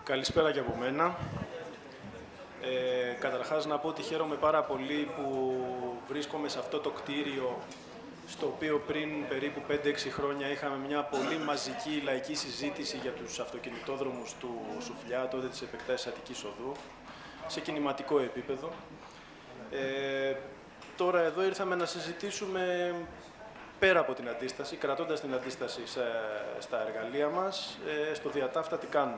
Καλησπέρα και από μένα. Καταρχάς να πω ότι χαίρομαι πάρα πολύ που βρίσκομαι σε αυτό το κτίριο, στο οποίο πριν περίπου 5-6 χρόνια είχαμε μια πολύ μαζική λαϊκή συζήτηση για τους αυτοκινητόδρομους του Σουφλιά, τότε της επεκτάσης Αττικής Οδού, σε κινηματικό επίπεδο. Τώρα εδώ ήρθαμε να συζητήσουμε πέρα από την αντίσταση, κρατώντας την αντίσταση στα εργαλεία μας, στο διατάφτα τι κάνουμε.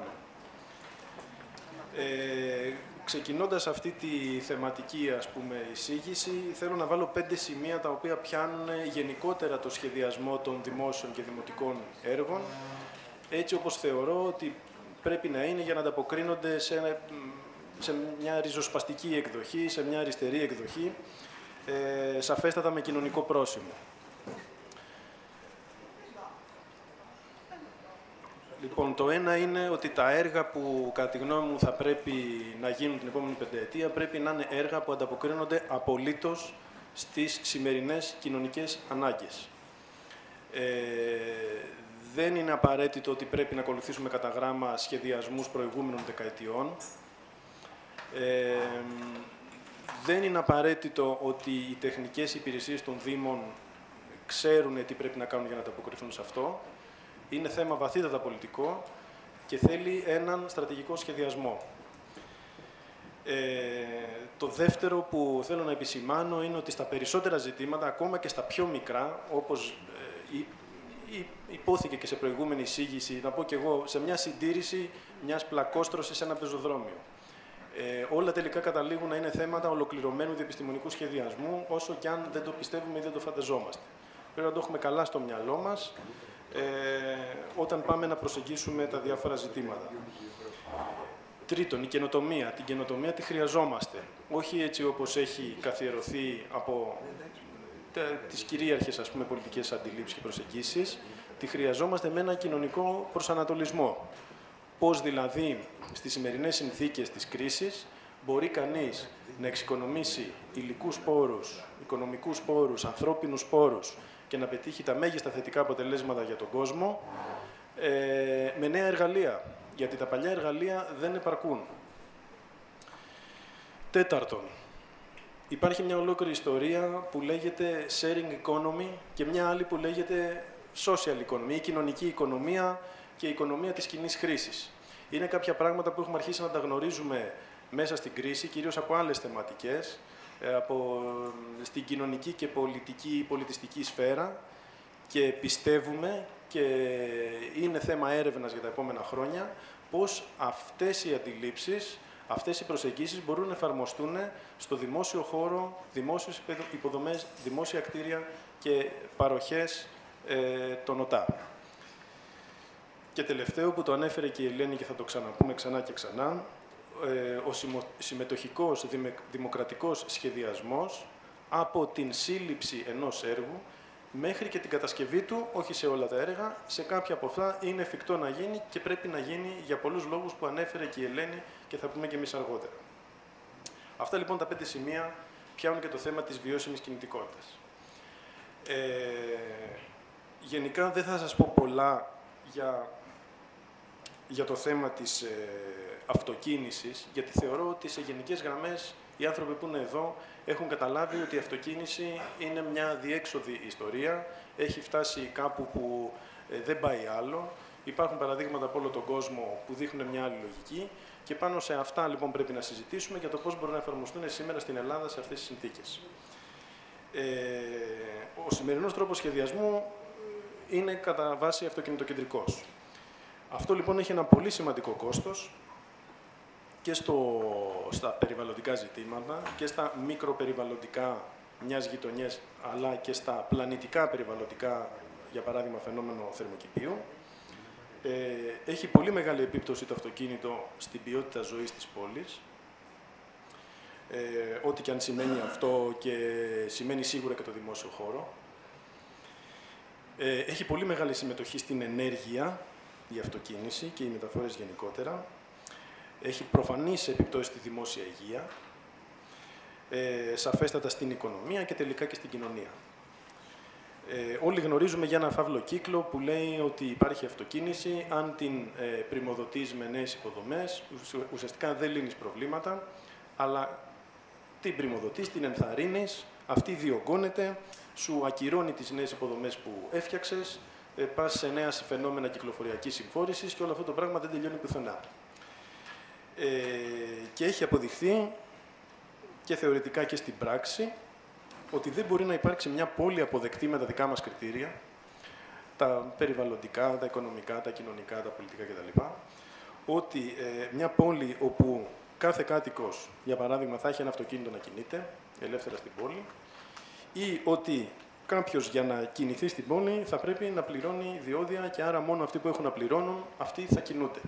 Ξεκινώντας αυτή τη θεματική, εισήγηση, θέλω να βάλω 5 σημεία τα οποία πιάνουν γενικότερα το σχεδιασμό των δημόσιων και δημοτικών έργων, έτσι όπως θεωρώ ότι πρέπει να είναι για να ανταποκρίνονται σε μια ριζοσπαστική εκδοχή, σε μια αριστερή εκδοχή, σαφέστατα με κοινωνικό πρόσημο. Λοιπόν, το ένα είναι ότι τα έργα που, κατά τη γνώμη μου, θα πρέπει να γίνουν την επόμενη πενταετία, πρέπει να είναι έργα που ανταποκρίνονται απολύτως στις σημερινές κοινωνικές ανάγκες. Δεν είναι απαραίτητο ότι πρέπει να ακολουθήσουμε κατά γράμμα σχεδιασμούς προηγούμενων δεκαετιών. Δεν είναι απαραίτητο ότι οι τεχνικές υπηρεσίες των Δήμων ξέρουν τι πρέπει να κάνουν για να ανταποκριθούν σε αυτό. Είναι θέμα βαθύτατα πολιτικό και θέλει έναν στρατηγικό σχεδιασμό. Το δεύτερο που θέλω να επισημάνω είναι ότι στα περισσότερα ζητήματα, ακόμα και στα πιο μικρά, όπως υπόθηκε και σε προηγούμενη εισήγηση, να πω και εγώ, σε μια συντήρηση μιας πλακόστρωσης σε ένα πεζοδρόμιο. Όλα τελικά καταλήγουν να είναι θέματα ολοκληρωμένου διεπιστημονικού σχεδιασμού, όσο και αν δεν το πιστεύουμε ή δεν το φανταζόμαστε. Πρέπει να το έχουμε καλά στο μυαλό μας, όταν πάμε να προσεγγίσουμε τα διάφορα ζητήματα. Τρίτον, η καινοτομία. Την καινοτομία τη χρειαζόμαστε. Όχι έτσι όπως έχει καθιερωθεί από τις κυρίαρχες πολιτικές αντιλήψεις και προσεγγίσεις. Τη χρειαζόμαστε με ένα κοινωνικό προσανατολισμό. Πώς δηλαδή στις σημερινές συνθήκες της κρίσης μπορεί κανείς να εξοικονομήσει υλικούς πόρους, οικονομικούς πόρους, ανθρώπινους πόρους και να πετύχει τα μέγιστα θετικά αποτελέσματα για τον κόσμο με νέα εργαλεία, γιατί τα παλιά εργαλεία δεν επαρκούν. Τέταρτον, υπάρχει μια ολόκληρη ιστορία που λέγεται sharing economy και μια άλλη που λέγεται social economy, η κοινωνική οικονομία και η οικονομία της κοινής χρήσης. Είναι κάποια πράγματα που έχουμε αρχίσει να τα γνωρίζουμε μέσα στην κρίση, κυρίως από άλλες θεματικές, στην κοινωνική και πολιτιστική σφαίρα, και πιστεύουμε, και είναι θέμα έρευνας για τα επόμενα χρόνια, πώς αυτές οι αντιλήψεις, αυτές οι προσεγγίσεις μπορούν να εφαρμοστούν στο δημόσιο χώρο, δημόσιες υποδομές, δημόσια κτίρια και παροχές των ΟΤΑ. Και τελευταίο, που το ανέφερε και η Ελένη και θα το ξαναπούμε ξανά και ξανά, ο συμμετοχικός δημοκρατικός σχεδιασμός από την σύλληψη ενός έργου μέχρι και την κατασκευή του, όχι σε όλα τα έργα, σε κάποια από αυτά είναι εφικτό να γίνει και πρέπει να γίνει για πολλούς λόγους που ανέφερε και η Ελένη και θα πούμε και εμείς αργότερα. Αυτά λοιπόν τα 5 σημεία πιάνουν και το θέμα της βιώσιμης κινητικότητας. Γενικά δεν θα σας πω πολλά για το θέμα της αυτοκίνησης, γιατί θεωρώ ότι σε γενικές γραμμές οι άνθρωποι που είναι εδώ έχουν καταλάβει ότι η αυτοκίνηση είναι μια διέξοδη ιστορία, έχει φτάσει κάπου που δεν πάει άλλο. Υπάρχουν παραδείγματα από όλο τον κόσμο που δείχνουν μια άλλη λογική και πάνω σε αυτά λοιπόν πρέπει να συζητήσουμε για το πώς μπορούν να εφαρμοστούν σήμερα στην Ελλάδα σε αυτές τις συνθήκες. Ο σημερινός τρόπος σχεδιασμού είναι κατά βάση αυτοκινητοκεντρικός. Αυτό λοιπόν έχει ένα πολύ σημαντικό κόστος και στα περιβαλλοντικά ζητήματα και στα μικροπεριβαλλοντικά μιας γειτονιάς, αλλά και στα πλανητικά περιβαλλοντικά, για παράδειγμα φαινόμενο θερμοκηπίου. Έχει πολύ μεγάλη επίπτωση το αυτοκίνητο στην ποιότητα ζωής της πόλης, ό,τι και αν σημαίνει αυτό, και σημαίνει σίγουρα και το δημόσιο χώρο. Έχει πολύ μεγάλη συμμετοχή στην ενέργεια, η αυτοκίνηση και οι μεταφορές γενικότερα. Έχει προφανείς επιπτώσεις στη δημόσια υγεία, σαφέστατα στην οικονομία και τελικά και στην κοινωνία. Όλοι γνωρίζουμε για ένα φαύλο κύκλο που λέει ότι υπάρχει αυτοκίνηση, αν την πριμοδοτείς με νέες υποδομές, ουσιαστικά δεν λύνεις προβλήματα, αλλά την πριμοδοτείς, την ενθαρρύνεις, αυτή διωγγώνεται, σου ακυρώνει τις νέες υποδομές που έφτιαξες, πας σε νέα φαινόμενα κυκλοφοριακής συμφόρησης και όλο αυτό το πράγμα δεν τελειώνει πουθενά. Και έχει αποδειχθεί και θεωρητικά και στην πράξη ότι δεν μπορεί να υπάρξει μια πόλη αποδεκτή με τα δικά μας κριτήρια, τα περιβαλλοντικά, τα οικονομικά, τα κοινωνικά, τα πολιτικά κτλ. Ότι μια πόλη όπου κάθε κάτοικος, για παράδειγμα, θα έχει ένα αυτοκίνητο να κινείται ελεύθερα στην πόλη, ή ότι κάποιος για να κινηθεί στην πόλη θα πρέπει να πληρώνει διόδια και άρα μόνο αυτοί που έχουν να πληρώνουν, αυτοί θα κινούνται.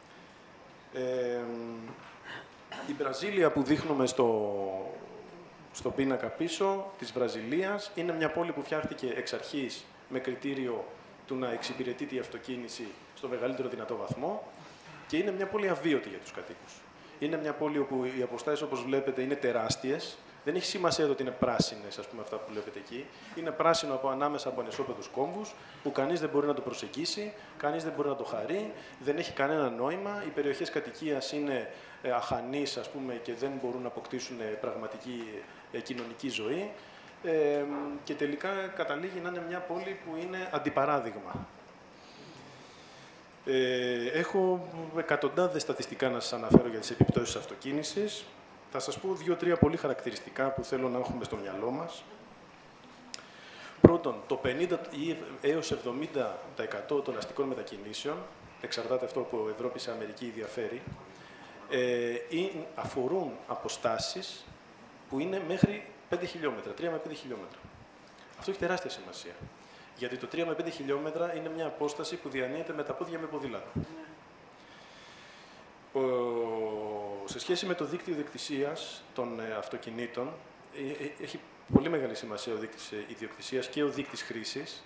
Η Βραζίλια που δείχνουμε στο πίνακα πίσω της Βραζιλίας είναι μια πόλη που φτιάχτηκε εξ αρχής με κριτήριο του να εξυπηρετεί τη αυτοκίνηση στο μεγαλύτερο δυνατό βαθμό και είναι μια πόλη αβίωτη για τους κατοίκους. Είναι μια πόλη όπου οι αποστάσεις, όπως βλέπετε, είναι τεράστιες. Δεν έχει σημασία ότι είναι πράσινες, ας πούμε, αυτά που βλέπετε εκεί. Είναι πράσινο ανάμεσα από ανισόπεδους κόμβους, που κανείς δεν μπορεί να το προσεγγίσει, κανείς δεν μπορεί να το χαρεί, δεν έχει κανένα νόημα. Οι περιοχές κατοικίας είναι αχανείς, ας πούμε, και δεν μπορούν να αποκτήσουν πραγματική κοινωνική ζωή. Και τελικά καταλήγει να είναι μια πόλη που είναι αντιπαράδειγμα. Έχω εκατοντάδες στατιστικά να σας αναφέρω για τις επιπτώσεις της αυτοκίνησης. Θα σας πω 2-3 πολύ χαρακτηριστικά που θέλω να έχουμε στο μυαλό μας. Πρώτον, το 50 έως 70% των αστικών μετακινήσεων, εξαρτάται αυτό από Ευρώπη σε Αμερική διαφέρει, αφορούν αποστάσεις που είναι μέχρι 5 χιλιόμετρα, 3 με 5 χιλιόμετρα. Αυτό έχει τεράστια σημασία. Γιατί το 3 με 5 χιλιόμετρα είναι μια απόσταση που διανύεται με τα πόδια με ποδήλατο. Σε σχέση με το δίκτυο ιδιοκτησίας των αυτοκινήτων, έχει πολύ μεγάλη σημασία ο δείκτης ιδιοκτησίας και ο δείκτης χρήσης.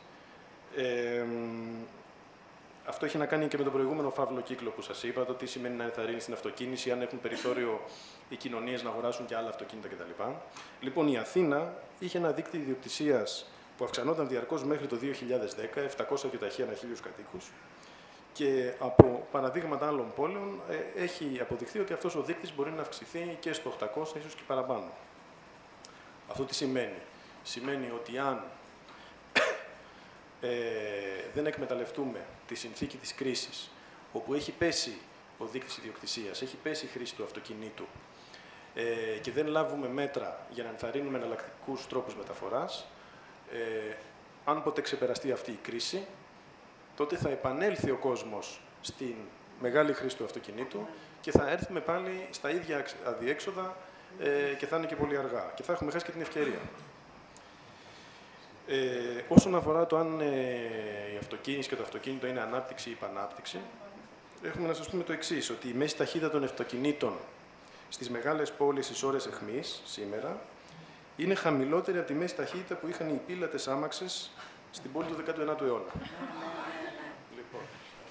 Αυτό έχει να κάνει και με τον προηγούμενο φαύλο κύκλο που σας είπα, το τι σημαίνει να ενθαρρύνει στην αυτοκίνηση, αν έχουν περιθώριο οι κοινωνίες να αγοράσουν και άλλα αυτοκίνητα κτλ. Λοιπόν, η Αθήνα είχε ένα δίκτυο ιδιοκτησίας που αυξανόταν διαρκώς μέχρι το 2010, 700 και ταχύ ανά 1000 κατοίκους. Και από παραδείγματα άλλων πόλεων έχει αποδειχθεί ότι αυτός ο δείκτης μπορεί να αυξηθεί και στο 800, ίσως και παραπάνω. Αυτό τι σημαίνει? Σημαίνει ότι αν δεν εκμεταλλευτούμε τη συνθήκη της κρίσης, όπου έχει πέσει ο δείκτης ιδιοκτησίας, έχει πέσει η χρήση του αυτοκινήτου και δεν λάβουμε μέτρα για να ενθαρρύνουμε εναλλακτικούς τρόπους μεταφοράς, αν ποτέ ξεπεραστεί αυτή η κρίση, τότε θα επανέλθει ο κόσμος στην μεγάλη χρήση του αυτοκινήτου και θα έρθουμε πάλι στα ίδια αδιέξοδα και θα είναι και πολύ αργά. Και θα έχουμε χάσει και την ευκαιρία. Όσον αφορά το αν η αυτοκίνηση και το αυτοκίνητο είναι ανάπτυξη ή επανάπτυξη, έχουμε να σας πούμε το εξής, ότι η μέση ταχύτητα των αυτοκινήτων στις μεγάλες πόλεις στις ώρες αιχμής σήμερα είναι χαμηλότερη από τη μέση ταχύτητα που είχαν οι πύλατες άμαξες στην πόλη του 19ου αιώνα. Λοιπόν.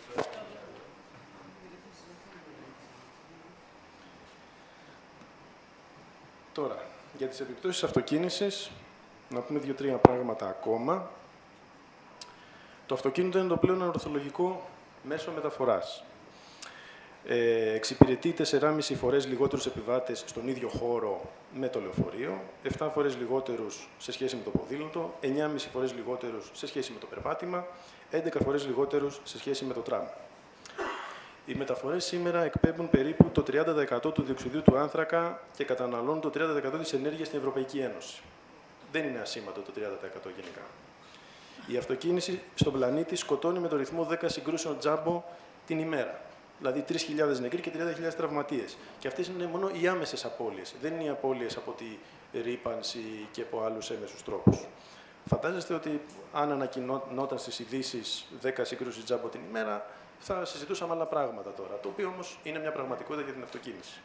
Τώρα, για τις επιπτώσεις της αυτοκίνησης, να πούμε 2-3 πράγματα ακόμα. Το αυτοκίνητο είναι το πλέον ορθολογικό μέσο μεταφοράς. Εξυπηρετεί 4,5 φορές λιγότερους επιβάτες στον ίδιο χώρο με το λεωφορείο, 7 φορές λιγότερους σε σχέση με το ποδήλατο, 9,5 φορές λιγότερους σε σχέση με το περπάτημα, 11 φορές λιγότερους σε σχέση με το τραμ. Οι μεταφορές σήμερα εκπέμπουν περίπου το 30% του διοξειδίου του άνθρακα και καταναλώνουν το 30% της ενέργειας στην Ευρωπαϊκή Ένωση. Δεν είναι ασήμαντο το 30% γενικά. Η αυτοκίνηση στον πλανήτη σκοτώνει με το ρυθμό 10 συγκρούσεων τζάμπο την ημέρα. Δηλαδή 3.000 νεκροί και 30.000 τραυματίες. Και αυτές είναι μόνο οι άμεσες απώλειες. Δεν είναι οι απώλειες από τη ρύπανση και από άλλους έμεσους τρόπους. Φαντάζεστε ότι αν ανακοινόταν στις ειδήσεις 10 συγκρούσεις τζάμπο την ημέρα, θα συζητούσαμε άλλα πράγματα τώρα. Το οποίο όμως είναι μια πραγματικότητα για την αυτοκίνηση.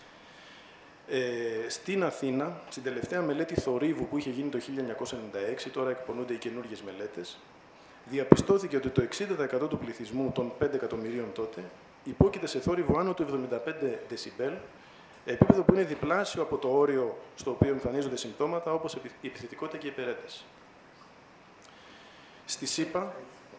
Στην Αθήνα, στην τελευταία μελέτη θορύβου που είχε γίνει το 1996, τώρα εκπονούνται οι καινούργιες μελέτες, διαπιστώθηκε ότι το 60% του πληθυσμού των 5 εκατομμυρίων τότε υπόκειται σε θόρυβο άνω του 75 δεσιμπέλ, επίπεδο που είναι διπλάσιο από το όριο στο οποίο εμφανίζονται συμπτώματα όπως η επιθετικότητα και η υπερένταση. Στη ΣΥΠΑ,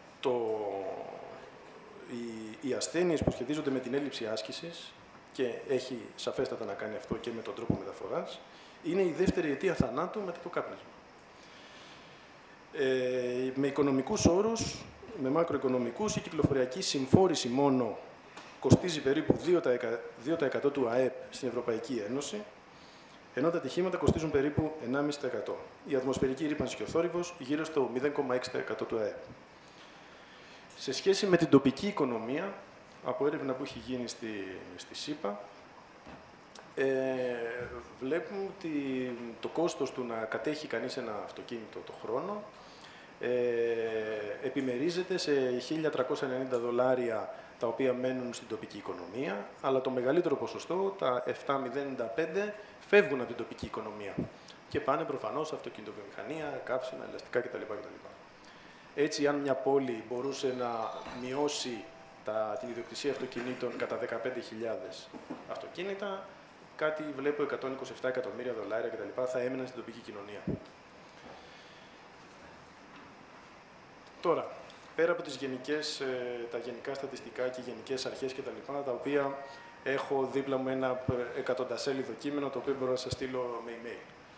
οι ασθένειες που σχετίζονται με την έλλειψη άσκησης, και έχει σαφέστατα να κάνει αυτό και με τον τρόπο μεταφοράς, είναι η δεύτερη αιτία θανάτου μετά το κάπνισμα. Με οικονομικούς όρους, με μακροοικονομικούς, η κυκλοφοριακή συμφόρηση μόνο κοστίζει περίπου 2% του ΑΕΠ στην Ευρωπαϊκή Ένωση, ενώ τα ατυχήματα κοστίζουν περίπου 1,5%. Η ατμοσφαιρική ρύπανση και ο θόρυβος γύρω στο 0,6% του ΑΕΠ. Σε σχέση με την τοπική οικονομία, από έρευνα που έχει γίνει στη ΣΥΠΑ, βλέπουμε ότι το κόστος του να κατέχει κανείς ένα αυτοκίνητο το χρόνο επιμερίζεται σε $1.390 τα οποία μένουν στην τοπική οικονομία, αλλά το μεγαλύτερο ποσοστό, τα 7,05, φεύγουν από την τοπική οικονομία και πάνε προφανώς αυτοκινητοβιομηχανία, καύσιμα, ελαστικά κτλ. Έτσι, αν μια πόλη μπορούσε να μειώσει την ιδιοκτησία αυτοκινήτων κατά 15.000 αυτοκίνητα, κάτι βλέπω $127 εκατομμύρια κτλ. Θα έμεναν στην τοπική κοινωνία. Τώρα, πέρα από τα γενικά στατιστικά και γενικές αρχές κτλ., τα οποία έχω δίπλα μου ένα εκατοντασέλιδο κείμενο, το οποίο μπορώ να σας στείλω με email.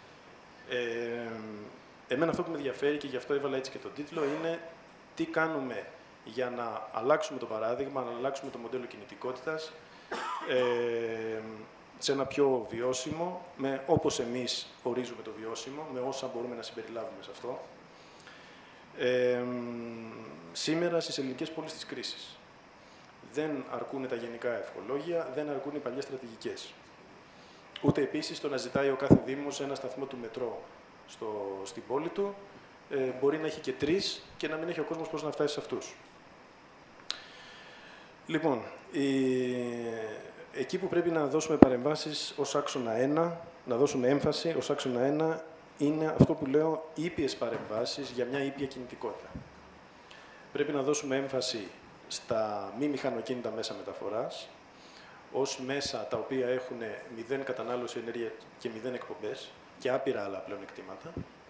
Εμένα αυτό που με ενδιαφέρει, και γι' αυτό έβαλα έτσι και τον τίτλο, είναι τι κάνουμε για να αλλάξουμε το παράδειγμα, να αλλάξουμε το μοντέλο κινητικότητας σε ένα πιο βιώσιμο, όπως εμείς ορίζουμε το βιώσιμο, με όσα μπορούμε να συμπεριλάβουμε σε αυτό. Σήμερα στις ελληνικές πόλεις της κρίσης. Δεν αρκούν τα γενικά ευχολόγια, δεν αρκούν οι παλιές στρατηγικές. Ούτε επίσης το να ζητάει ο κάθε δήμος ένα σταθμό του μετρό στην πόλη του, μπορεί να έχει και 3 και να μην έχει ο κόσμος πώς να φτάσει σε αυτούς. Λοιπόν, εκεί που πρέπει να δώσουμε παρεμβάσεις ως άξονα 1, να δώσουμε έμφαση ως άξονα 1, είναι αυτό που λέω ήπιες παρεμβάσεις για μια ήπια κινητικότητα. Πρέπει να δώσουμε έμφαση στα μη μηχανοκίνητα μέσα μεταφοράς, ως μέσα τα οποία έχουν 0 κατανάλωση ενέργεια και 0 εκπομπές και άπειρα άλλα πλεονεκτήματα.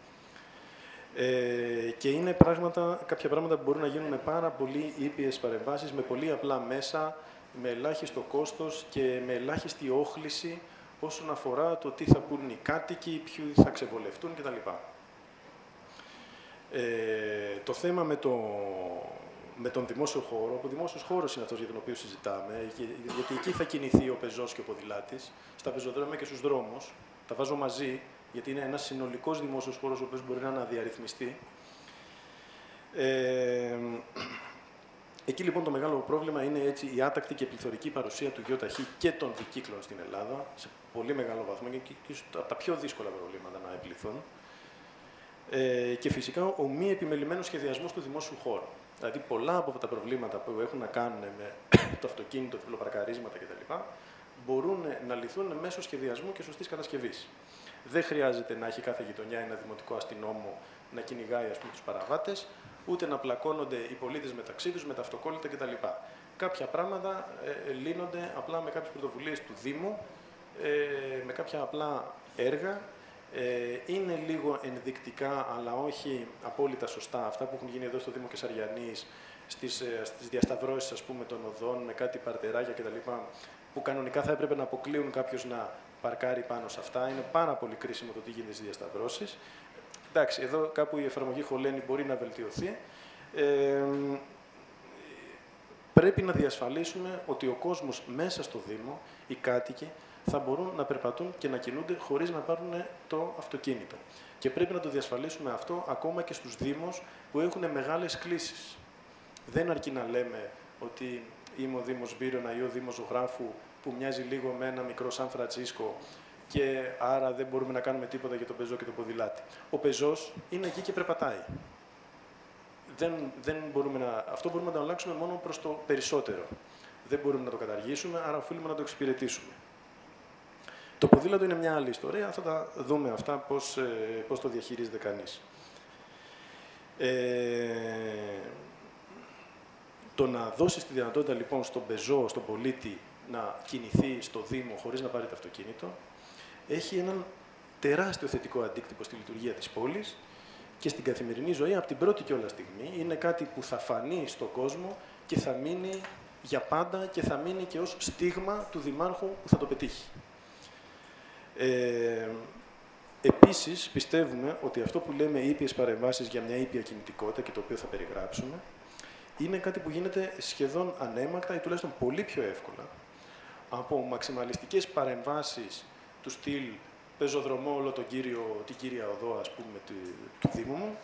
Και είναι κάποια πράγματα που μπορούν να γίνουν με πάρα πολύ ήπιες παρεμβάσεις, με πολύ απλά μέσα, με ελάχιστο κόστος και με ελάχιστη όχληση όσον αφορά το τι θα πούν οι κάτοικοι, ποιοι θα ξεβολευτούν κτλ. Το θέμα με τον δημόσιο χώρο, ο δημόσιος χώρος είναι αυτός για τον οποίο συζητάμε, γιατί εκεί θα κινηθεί ο πεζός και ο ποδηλάτης, στα πεζοδρόμια και στους δρόμους. Τα βάζω μαζί, γιατί είναι ένας συνολικός δημόσιος χώρος, ο οποίος μπορεί να αναδιαρρυθμιστεί. Εκεί λοιπόν το μεγάλο πρόβλημα είναι έτσι η άτακτη και πληθωρική παρουσία του ΙΟΤΑΧΗ και των δικύκλων στην Ελλάδα, σε πολύ μεγάλο βαθμό, και τα πιο δύσκολα προβλήματα να επιληθούν. Και φυσικά ο μη επιμελημένος σχεδιασμός του δημόσιου χώρου. Δηλαδή, πολλά από τα προβλήματα που έχουν να κάνουν με το αυτοκίνητο, φιλοπαρκαρίσματα κτλ. Μπορούν να λυθούν μέσω σχεδιασμού και σωστής κατασκευής. Δεν χρειάζεται να έχει κάθε γειτονιά ένα δημοτικό αστυνόμο να κυνηγάει τους παραβάτες, ούτε να πλακώνονται οι πολίτες μεταξύ τους με τα αυτοκόλλητα κτλ. Κάποια πράγματα λύνονται απλά με κάποιες πρωτοβουλίες του Δήμου, με κάποια απλά έργα. Είναι λίγο ενδεικτικά, αλλά όχι απόλυτα σωστά, αυτά που έχουν γίνει εδώ στο Δήμο Κεσαριανής, στις διασταυρώσεις, ας πούμε, των οδών, με κάτι παρτεράκια κτλ., που κανονικά θα έπρεπε να αποκλείουν κάποιος να παρκάρει πάνω σε αυτά. Είναι πάρα πολύ κρίσιμο το τι γίνεται στις διασταυρώσεις. Εντάξει, εδώ κάπου η εφαρμογή χωλαίνει, μπορεί να βελτιωθεί. Πρέπει να διασφαλίσουμε ότι ο κόσμος μέσα στο Δήμο, οι κάτοικοι, θα μπορούν να περπατούν και να κινούνται χωρίς να πάρουν το αυτοκίνητο. Και πρέπει να το διασφαλίσουμε αυτό ακόμα και στους Δήμους που έχουν μεγάλες κλήσεις. Δεν αρκεί να λέμε ότι είμαι ο Δήμος Βύρωνα ή ο Δήμος Ζωγράφου, που μοιάζει λίγο με ένα μικρό Σαν Φραντσίσκο και άρα δεν μπορούμε να κάνουμε τίποτα για τον πεζό και τον ποδηλάτη. Ο πεζός είναι εκεί και περπατάει. Αυτό μπορούμε να το αλλάξουμε μόνο προς το περισσότερο. Δεν μπορούμε να το καταργήσουμε, άρα οφείλουμε να το εξυπηρετήσουμε. Το ποδήλατο είναι μια άλλη ιστορία, θα τα δούμε αυτά πώς το διαχειρίζεται κανείς. Το να δώσεις τη δυνατότητα λοιπόν στον πεζό, στον πολίτη, να κινηθεί στο Δήμο χωρίς να πάρει το αυτοκίνητο, έχει έναν τεράστιο θετικό αντίκτυπο στη λειτουργία της πόλης και στην καθημερινή ζωή από την πρώτη κιόλας στιγμή. Είναι κάτι που θα φανεί στον κόσμο και θα μείνει για πάντα και θα μείνει και ως στίγμα του δημάρχου που θα το πετύχει. Επίσης, πιστεύουμε ότι αυτό που λέμε ήπιες παρεμβάσεις για μια ήπια κινητικότητα και το οποίο θα περιγράψουμε, είναι κάτι που γίνεται σχεδόν ανέμακτα ή τουλάχιστον πολύ πιο εύκολα από μαξιμαλιστικές παρεμβάσεις του στυλ πεζοδρομώ όλο την κύρια οδό, ας πούμε, του Δήμου μου,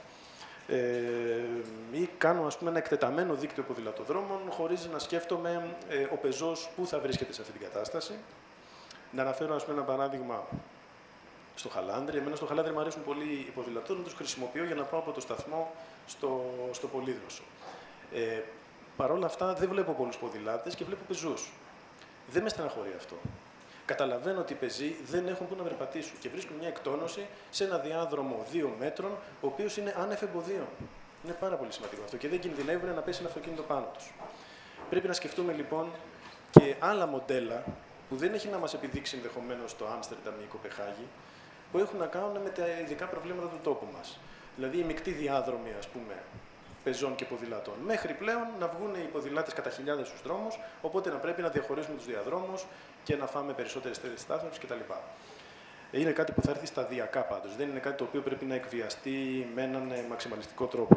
ή κάνω, ας πούμε, ένα εκτεταμένο δίκτυο ποδηλατοδρόμων χωρίς να σκέφτομαι ο πεζός πού θα βρίσκεται σε αυτή την κατάσταση. Να αναφέρω, ας πούμε, ένα παράδειγμα στο Χαλάνδρι. Εμένα στο Χαλάνδρι μου αρέσουν πολύ οι ποδηλατόδρομοι, τους χρησιμοποιώ για να πάω από το σταθμό στο Πολύδροσο. Παρ' όλα αυτά, δεν βλέπω πολλούς ποδηλάτες και βλέπω πεζούς. Δεν με στεναχωρεί αυτό. Καταλαβαίνω ότι οι πεζοί δεν έχουν πού να περπατήσουν και βρίσκουν μια εκτόνωση σε ένα διάδρομο 2 μέτρων, ο οποίος είναι άνευ εμποδίων. Είναι πάρα πολύ σημαντικό αυτό και δεν κινδυνεύουν να πέσει ένα αυτοκίνητο πάνω τους. Πρέπει να σκεφτούμε λοιπόν και άλλα μοντέλα που δεν έχει να μας επιδείξει ενδεχομένως το Άμστερνταμ ή η Κοπεχάγη, που έχουν να κάνουν με τα ειδικά προβλήματα του τόπου μας. Δηλαδή οι μεικτοί διάδρομοι, ας πούμε, πεζών και ποδηλατών. Μέχρι πλέον να βγουν οι ποδηλάτες κατά χιλιάδες στους δρόμους, οπότε να πρέπει να διαχωρίσουμε τους διαδρόμους και να φάμε περισσότερες θέσεις στάθμευσης κτλ. Είναι κάτι που θα έρθει σταδιακά πάντως. Δεν είναι κάτι το οποίο πρέπει να εκβιαστεί με έναν μαξιμαλιστικό τρόπο.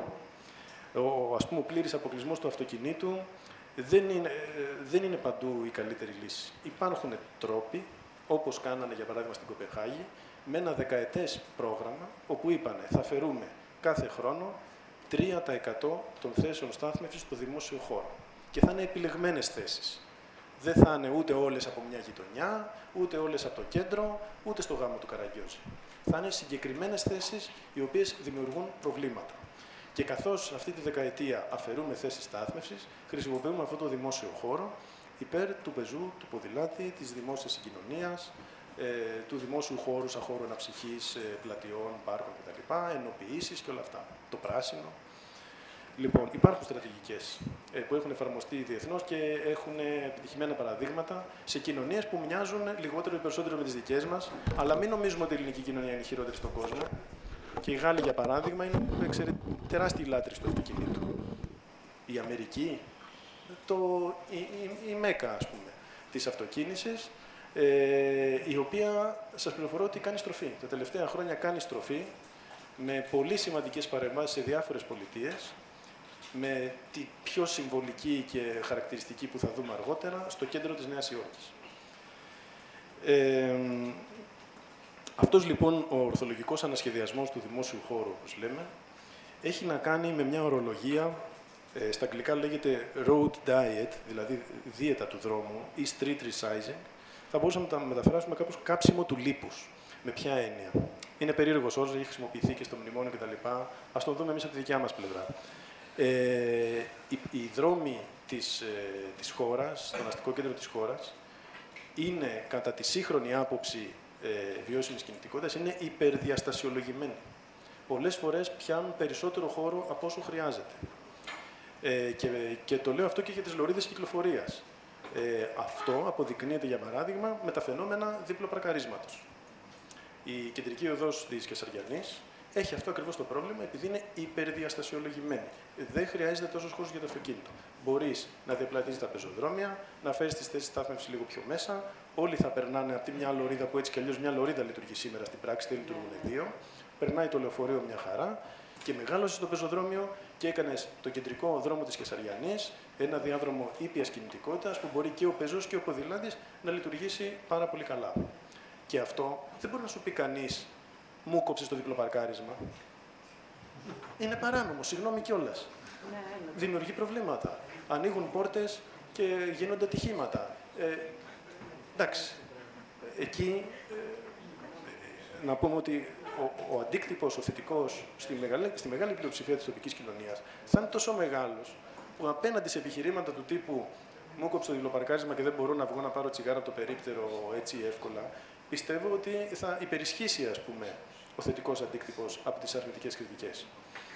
Ας πούμε, ο πλήρης αποκλεισμός του αυτοκινήτου δεν είναι παντού η καλύτερη λύση. Υπάρχουν τρόποι, όπως κάνανε για παράδειγμα στην Κοπεχάγη, με ένα δεκαετές πρόγραμμα, όπου είπανε θα φερούμε κάθε χρόνο 3% των θέσεων στάθμευσης στο δημόσιο χώρο. Και θα είναι επιλεγμένες θέσεις. Δεν θα είναι ούτε όλες από μια γειτονιά, ούτε όλες από το κέντρο, ούτε στο γάμο του Καραγκιόζη. Θα είναι συγκεκριμένες θέσεις οι οποίες δημιουργούν προβλήματα. Και καθώς αυτή τη δεκαετία αφαιρούμε θέσεις στάθμευσης, χρησιμοποιούμε αυτό το δημόσιο χώρο υπέρ του πεζού, του ποδηλάτη, της δημόσιας συγκοινωνίας, του δημόσιου χώρου σαν χώρο αναψυχής, πλατιών, πάρκων κτλ., ενοποιήσεις και όλα αυτά. Το πράσινο. Λοιπόν, υπάρχουν στρατηγικές που έχουν εφαρμοστεί διεθνώς και έχουν επιτυχημένα παραδείγματα σε κοινωνίες που μοιάζουν λιγότερο ή περισσότερο με τις δικές μας, αλλά μην νομίζουμε ότι η ελληνική κοινωνία είναι η χειρότερη στον κόσμο. Και οι Γάλλοι, για παράδειγμα, είναι τεράστιοι λάτρεις του αυτοκινήτου. Η Αμερική, η Μέκα, ας πούμε, της αυτοκίνησης, η οποία, σας πληροφορώ ότι κάνει στροφή. Τα τελευταία χρόνια κάνει στροφή με πολύ σημαντικές παρεμβάσεις σε διάφορες πολιτείες, με τη πιο συμβολική και χαρακτηριστική που θα δούμε αργότερα, στο κέντρο της Νέας Υόρκης. Αυτός λοιπόν ο ορθολογικός ανασχεδιασμός του δημόσιου χώρου, όπως λέμε, έχει να κάνει με μια ορολογία, στα αγγλικά λέγεται road diet, δηλαδή δίαιτα του δρόμου, ή street resizing. Θα μπορούσαμε να τα μεταφράσουμε κάπως κάψιμο του λίπους. Με ποια έννοια? Είναι περίεργος όρος, έχει χρησιμοποιηθεί και στο μνημόνιο κτλ. Ας το δούμε εμείς από τη δικιά μας πλευρά. Οι δρόμοι της χώρας, στο αστικό κέντρο της χώρας, είναι κατά τη σύγχρονη άποψη βιώσιμης κινητικότητας, είναι υπερδιαστασιολογημένοι. Πολλές φορές πιάνουν περισσότερο χώρο από όσο χρειάζεται. Και το λέω αυτό και για τις λωρίδες κυκλοφορίας. Αυτό αποδεικνύεται, για παράδειγμα, με τα φαινόμενα διπλοπαρκαρίσματος. Η κεντρική οδός της Κεσαριανής έχει αυτό ακριβώς το πρόβλημα, επειδή είναι υπερδιαστασιολογημένη. Δεν χρειάζεται τόσος χώρος για το αυτοκίνητο. Μπορείς να διαπλατήσεις τα πεζοδρόμια, να φέρεις τις θέσεις στάθμευσης λίγο πιο μέσα. Όλοι θα περνάνε από τη μια λωρίδα που έτσι κι αλλιώς μια λωρίδα λειτουργεί σήμερα στην πράξη, δεν λειτουργούν δύο. Περνάει το λεωφορείο μια χαρά και μεγάλωσε το πεζοδρόμιο και έκανες το κεντρικό δρόμο της Κεσαριανής ένα διάδρομο ήπιας κινητικότητας που μπορεί και ο πεζός και ο ποδηλάτης να λειτουργήσει πάρα πολύ καλά. Και αυτό δεν μπορεί να σου πει κανείς, μου κόψεις το διπλοπαρκάρισμα. Είναι παράνομο, συγγνώμη κιόλας. Δημιουργεί προβλήματα. Ανοίγουν πόρτες και γίνονται ατυχήματα. Εντάξει. Εκεί να πούμε ότι ο αντίκτυπος, ο θετικός, στη μεγάλη πλειοψηφία της τοπικής κοινωνίας θα είναι τόσο μεγάλος που απέναντι σε επιχειρήματα του τύπου μου κόψει το διπλοπαρκάρισμα και δεν μπορώ να βγω να πάρω τσιγάρα από το περίπτερο έτσι εύκολα, πιστεύω ότι θα υπερισχύσει, ας πούμε, ο θετικός αντίκτυπος από τις αρνητικές κριτικές.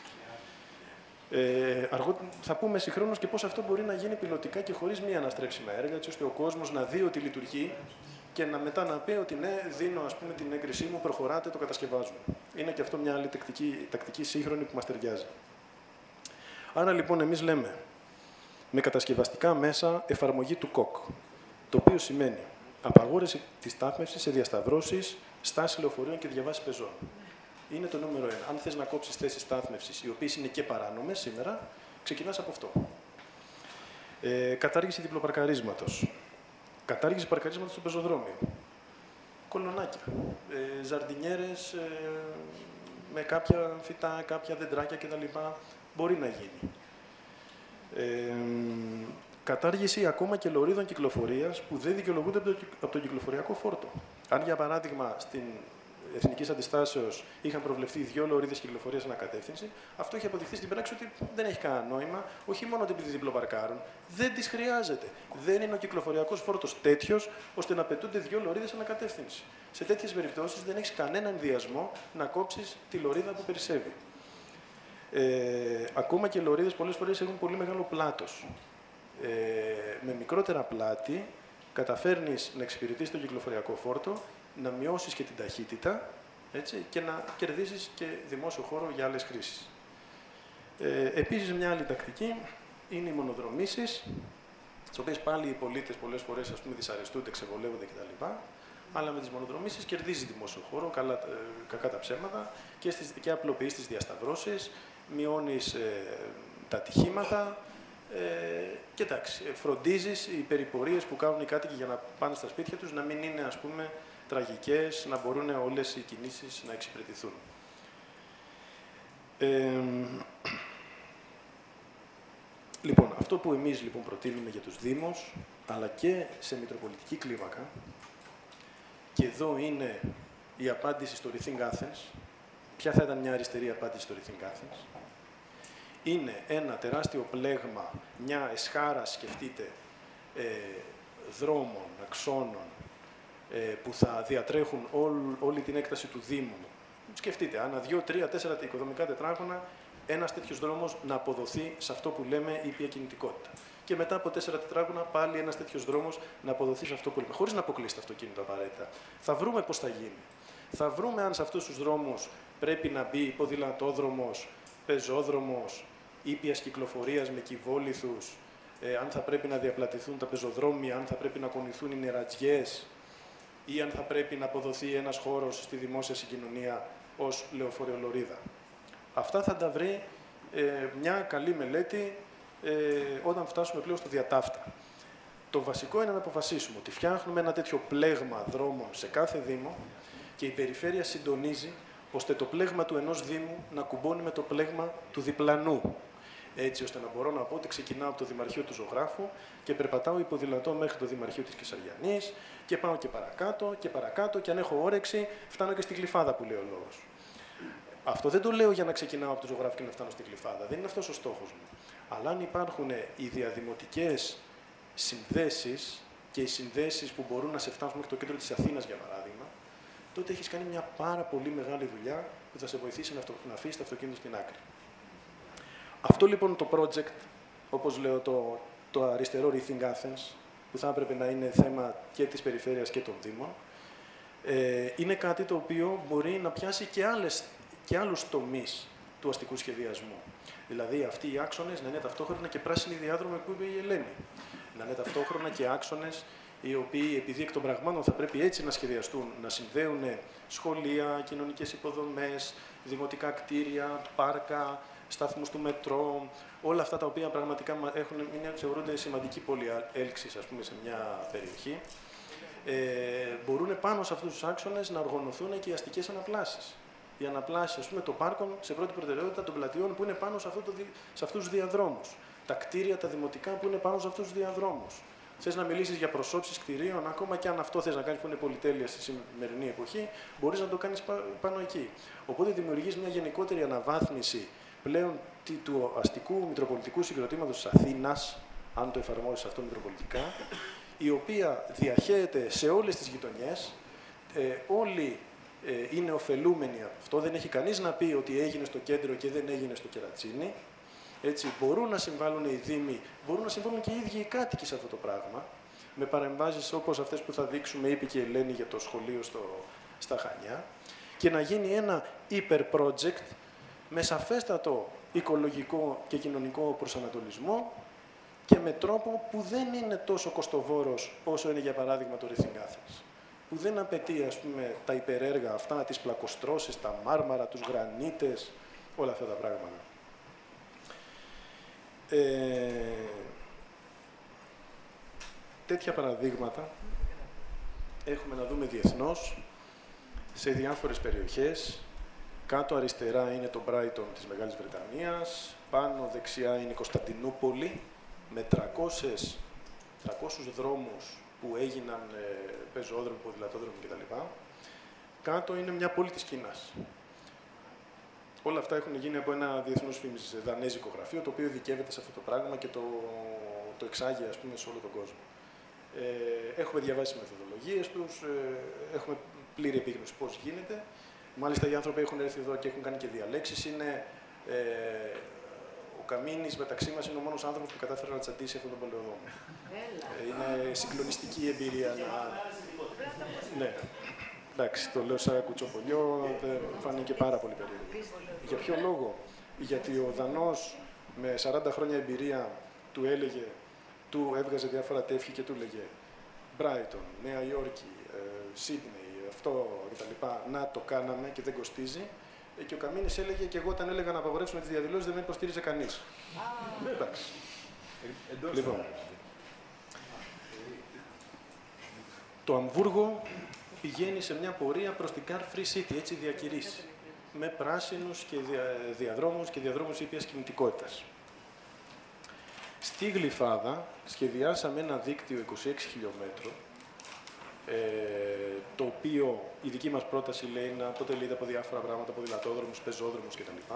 Θα πούμε συγχρόνως και πώς αυτό μπορεί να γίνει πιλωτικά και χωρίς μία αναστρέψιμα έργα, έτσι ώστε ο κόσμος να δει ότι λειτουργεί και μετά να πει ότι ναι, δίνω ας πούμε, την έγκρισή μου, προχωράτε, το κατασκευάζουμε. Είναι και αυτό μια άλλη τακτική σύγχρονη που μας ταιριάζει. Άρα λοιπόν εμείς λέμε με κατασκευαστικά μέσα εφαρμογή του ΚΟΚ, το οποίο σημαίνει απαγόρευση της στάθμευσης σε διασταυρώσεις, στάση λεωφορείων και διαβάσεις πεζών. Είναι το νούμερο 1. Αν θες να κόψεις θέσεις στάθμευσης, οι οποίες είναι και παράνομες σήμερα, ξεκινάς από αυτό. Κατάργηση διπλοπαρκαρίσματος. Κατάργηση παρκαρίσματος στο πεζοδρόμιο. Κολονάκια. Ζαρντινιέρες με κάποια φυτά, κάποια δεντράκια κτλ. Μπορεί να γίνει. Κατάργηση ακόμα και λωρίδων κυκλοφορίας που δεν δικαιολογούνται από τον κυκλοφοριακό φόρτο. Αν για παράδειγμα στην Εθνικής Αντιστάσεως είχαν προβλεφθεί 2 λωρίδες κυκλοφορίας ανακατεύθυνση, αυτό έχει αποδειχθεί στην πράξη ότι δεν έχει κανένα νόημα, όχι μόνο ότι επειδή διπλοπαρκάρουν, δεν τις χρειάζεται. Δεν είναι ο κυκλοφοριακός φόρτος τέτοιος ώστε να απαιτούνται 2 λωρίδες ανακατεύθυνση. Σε τέτοιες περιπτώσεις δεν έχεις κανέναν ενδιασμό να κόψεις τη λωρίδα που περισσεύει. Ακόμα και οι λωρίδες πολλές φορές έχουν πολύ μεγάλο πλάτος. Με μικρότερα πλάτη καταφέρνεις να εξυπηρετήσεις τον κυκλοφοριακό φόρτο, να μειώσεις και την ταχύτητα, έτσι, και να κερδίσεις και δημόσιο χώρο για άλλες χρήσεις. Επίσης, μια άλλη τακτική είναι οι μονοδρομήσεις, στις οποίες πάλι οι πολίτες πολλές φορές δυσαρεστούνται, ξεβολεύονται κτλ. Αλλά με τις μονοδρομήσεις κερδίζεις δημόσιο χώρο, κακά τα ψέματα, και απλοποιείς τις διασταυρώσεις, μειώνεις τα ατυχήματα. Και εντάξει, φροντίζεις οι περιπορίες που κάνουν οι κάτοικοι για να πάνε στα σπίτια τους να μην είναι, ας πούμε, τραγικές, να μπορούν όλες οι κινήσεις να εξυπηρετηθούν. Λοιπόν, αυτό που εμείς λοιπόν προτείνουμε για τους Δήμους, αλλά και σε μητροπολιτική κλίμακα, και εδώ είναι η απάντηση στο Rethink Athens. Ποια θα ήταν μια αριστερή απάντηση στο Rethink Athens? Είναι ένα τεράστιο πλέγμα, μια εσχάρα, σκεφτείτε, δρόμων, αξώνων, που θα διατρέχουν όλη την έκταση του Δήμου. Σκεφτείτε, ανά 2, 3, 4 οικοδομικά τετράγωνα, ένας τέτοιος δρόμος να αποδοθεί σε αυτό που λέμε ήπια κινητικότητα. Και μετά από 4 τετράγωνα, πάλι ένας τέτοιος δρόμος να αποδοθεί σε αυτό που λέμε, χωρίς να αποκλείσει το αυτοκίνητο απαραίτητα. Θα βρούμε πώς θα γίνει. Θα βρούμε αν σε αυτούς τους δρόμους πρέπει να μπει ποδηλατόδρομος, πεζόδρομος, ήπιας κυκλοφορίας με κυβόλιθους, αν θα πρέπει να διαπλατηθούν τα πεζοδρόμια, αν θα πρέπει να κονηθούν οι νερατζιές ή αν θα πρέπει να αποδοθεί ένας χώρος στη δημόσια συγκοινωνία ως λεωφορειολωρίδα. Αυτά θα τα βρει μια καλή μελέτη όταν φτάσουμε πλέον στο διατάφτα. Το βασικό είναι να αποφασίσουμε ότι φτιάχνουμε ένα τέτοιο πλέγμα δρόμων σε κάθε Δήμο και η περιφέρεια συντονίζει ώστε το πλέγμα του ενός Δήμου να κουμπώνει με το πλέγμα του διπλανού. Έτσι ώστε να μπορώ να πω ότι ξεκινάω από το Δημαρχείο του Ζωγράφου και περπατάω υποδηλατώ μέχρι το Δημαρχείο της Κεσαριανής και πάω και παρακάτω και παρακάτω και αν έχω όρεξη φτάνω και στη Γλυφάδα που λέει ο λόγος. Αυτό δεν το λέω για να ξεκινάω από το Ζωγράφο και να φτάνω στη Γλυφάδα. Δεν είναι αυτός ο στόχος μου. Αλλά αν υπάρχουν οι διαδημοτικές συνδέσεις και οι συνδέσεις που μπορούν να σε φτάσουν μέχρι το κέντρο της Αθήνας, για παράδειγμα, τότε έχεις κάνει μια πάρα πολύ μεγάλη δουλειά που θα σε βοηθήσει να αφήσεις το αυτοκίνητο στην άκρη. Αυτό λοιπόν το project, όπως λέω το αριστερό Rethink Athens, που θα έπρεπε να είναι θέμα και της περιφέρειας και των Δήμων, είναι κάτι το οποίο μπορεί να πιάσει και άλλους τομείς του αστικού σχεδιασμού. Δηλαδή αυτοί οι άξονες να είναι ταυτόχρονα και πράσινοι διάδρομοι που είπε η Ελένη. Να είναι ταυτόχρονα και άξονες οι οποίοι επειδή εκ των πραγμάτων θα πρέπει έτσι να σχεδιαστούν, να συνδέουν σχολεία, κοινωνικές υποδομές, δημοτικά κτίρια, πάρκα, σταθμούς του μετρό, όλα αυτά τα οποία πραγματικά θεωρούνται σημαντική πολυέλξης, ας πούμε, σε μια περιοχή, μπορούν πάνω σε αυτούς τους άξονες να οργανωθούν και οι αστικές αναπλάσεις. Οι αναπλάσεις, ας πούμε, των πάρκων σε πρώτη προτεραιότητα των πλατιών που είναι πάνω σε αυτούς τους διαδρόμους. Τα κτίρια, τα δημοτικά που είναι πάνω σε αυτούς τους διαδρόμους. Θες να μιλήσεις για προσώψεις κτηρίων, ακόμα και αν αυτό θες να κάνεις που είναι πολυτέλεια στη σημερινή εποχή, μπορείς να το κάνεις πάνω εκεί. Οπότε δημιουργείς μια γενικότερη αναβάθμιση πλέον του αστικού μητροπολιτικού συγκροτήματος της Αθήνας, αν το εφαρμόζεις αυτό μητροπολιτικά, η οποία διαχέεται σε όλες τις γειτονιές, όλοι είναι ωφελούμενοι από αυτό, δεν έχει κανείς να πει ότι έγινε στο κέντρο και δεν έγινε στο Κερατσίνι. Έτσι, μπορούν να συμβάλλουν οι Δήμοι, μπορούν να συμβάλλουν και οι ίδιοι οι κάτοικοι σε αυτό το πράγμα, με παρεμβάσεις όπως αυτές που θα δείξουμε, είπε και η Ελένη για το σχολείο στα Χανιά, και να γίνει ένα υπερ-project με σαφέστατο οικολογικό και κοινωνικό προσανατολισμό και με τρόπο που δεν είναι τόσο κοστοβόρος όσο είναι, για παράδειγμα, το Rethink Athens, που δεν απαιτεί, ας πούμε, τα υπερέργα αυτά, τις πλακοστρώσεις, τα μάρμαρα, τους γρανίτες, όλα αυτά τα πράγματα. Τέτοια παραδείγματα έχουμε να δούμε διεθνώς, σε διάφορες περιοχές. Κάτω αριστερά είναι το Brighton της Μεγάλης Βρετανίας, πάνω δεξιά είναι η Κωνσταντινούπολη, με 300 δρόμους που έγιναν πεζόδρομοι, ποδηλατόδρομοι κτλ. Κάτω είναι μια πόλη της Κίνας. Όλα αυτά έχουν γίνει από ένα διεθνούς φήμης δανέζικο γραφείο, το οποίο ειδικεύεται σε αυτό το πράγμα και το εξάγει, ας πούμε, σε όλο τον κόσμο. Έχουμε διαβάσει τις μεθοδολογίες τους, έχουμε πλήρη επίγνωση πώς γίνεται. Μάλιστα, οι άνθρωποι έχουν έρθει εδώ και έχουν κάνει και διαλέξεις. Ο Καμίνης μεταξύ μας είναι ο μόνος άνθρωπος που κατάφερε να τσαντήσει αυτόν τον πολεοδόμο. Είναι συγκλονιστική εμπειρία Ναι. Εντάξει, το λέω σαν κουτσοπολιό, φάνηκε πάρα πολύ περίεργο. Για ποιο λόγο? Γιατί ο Δανός με 40 χρόνια εμπειρία του έβγαζε διάφορα τεύχη και του έλεγε Brighton, Νέα Υόρκη, Σίδνεϊ, αυτό κτλ. Να το κάναμε και δεν κοστίζει. Και ο Καμίνης έλεγε, και εγώ όταν έλεγα να απαγορεύσουμε τις διαδηλώσεις δεν με υποστήριζε κανείς. Εντάξει. Λοιπόν, το Αμβούργο πηγαίνει σε μια πορεία προς την Car Free City, έτσι διακηρύσει, με πράσινους και διαδρόμους ήπιας κινητικότητας. Στη Γλυφάδα σχεδιάσαμε ένα δίκτυο 26 χιλιόμετρων, το οποίο η δική μας πρόταση λέει να αποτελείται από διάφορα πράγματα, ποδηλατόδρομους, πεζόδρομους κτλ.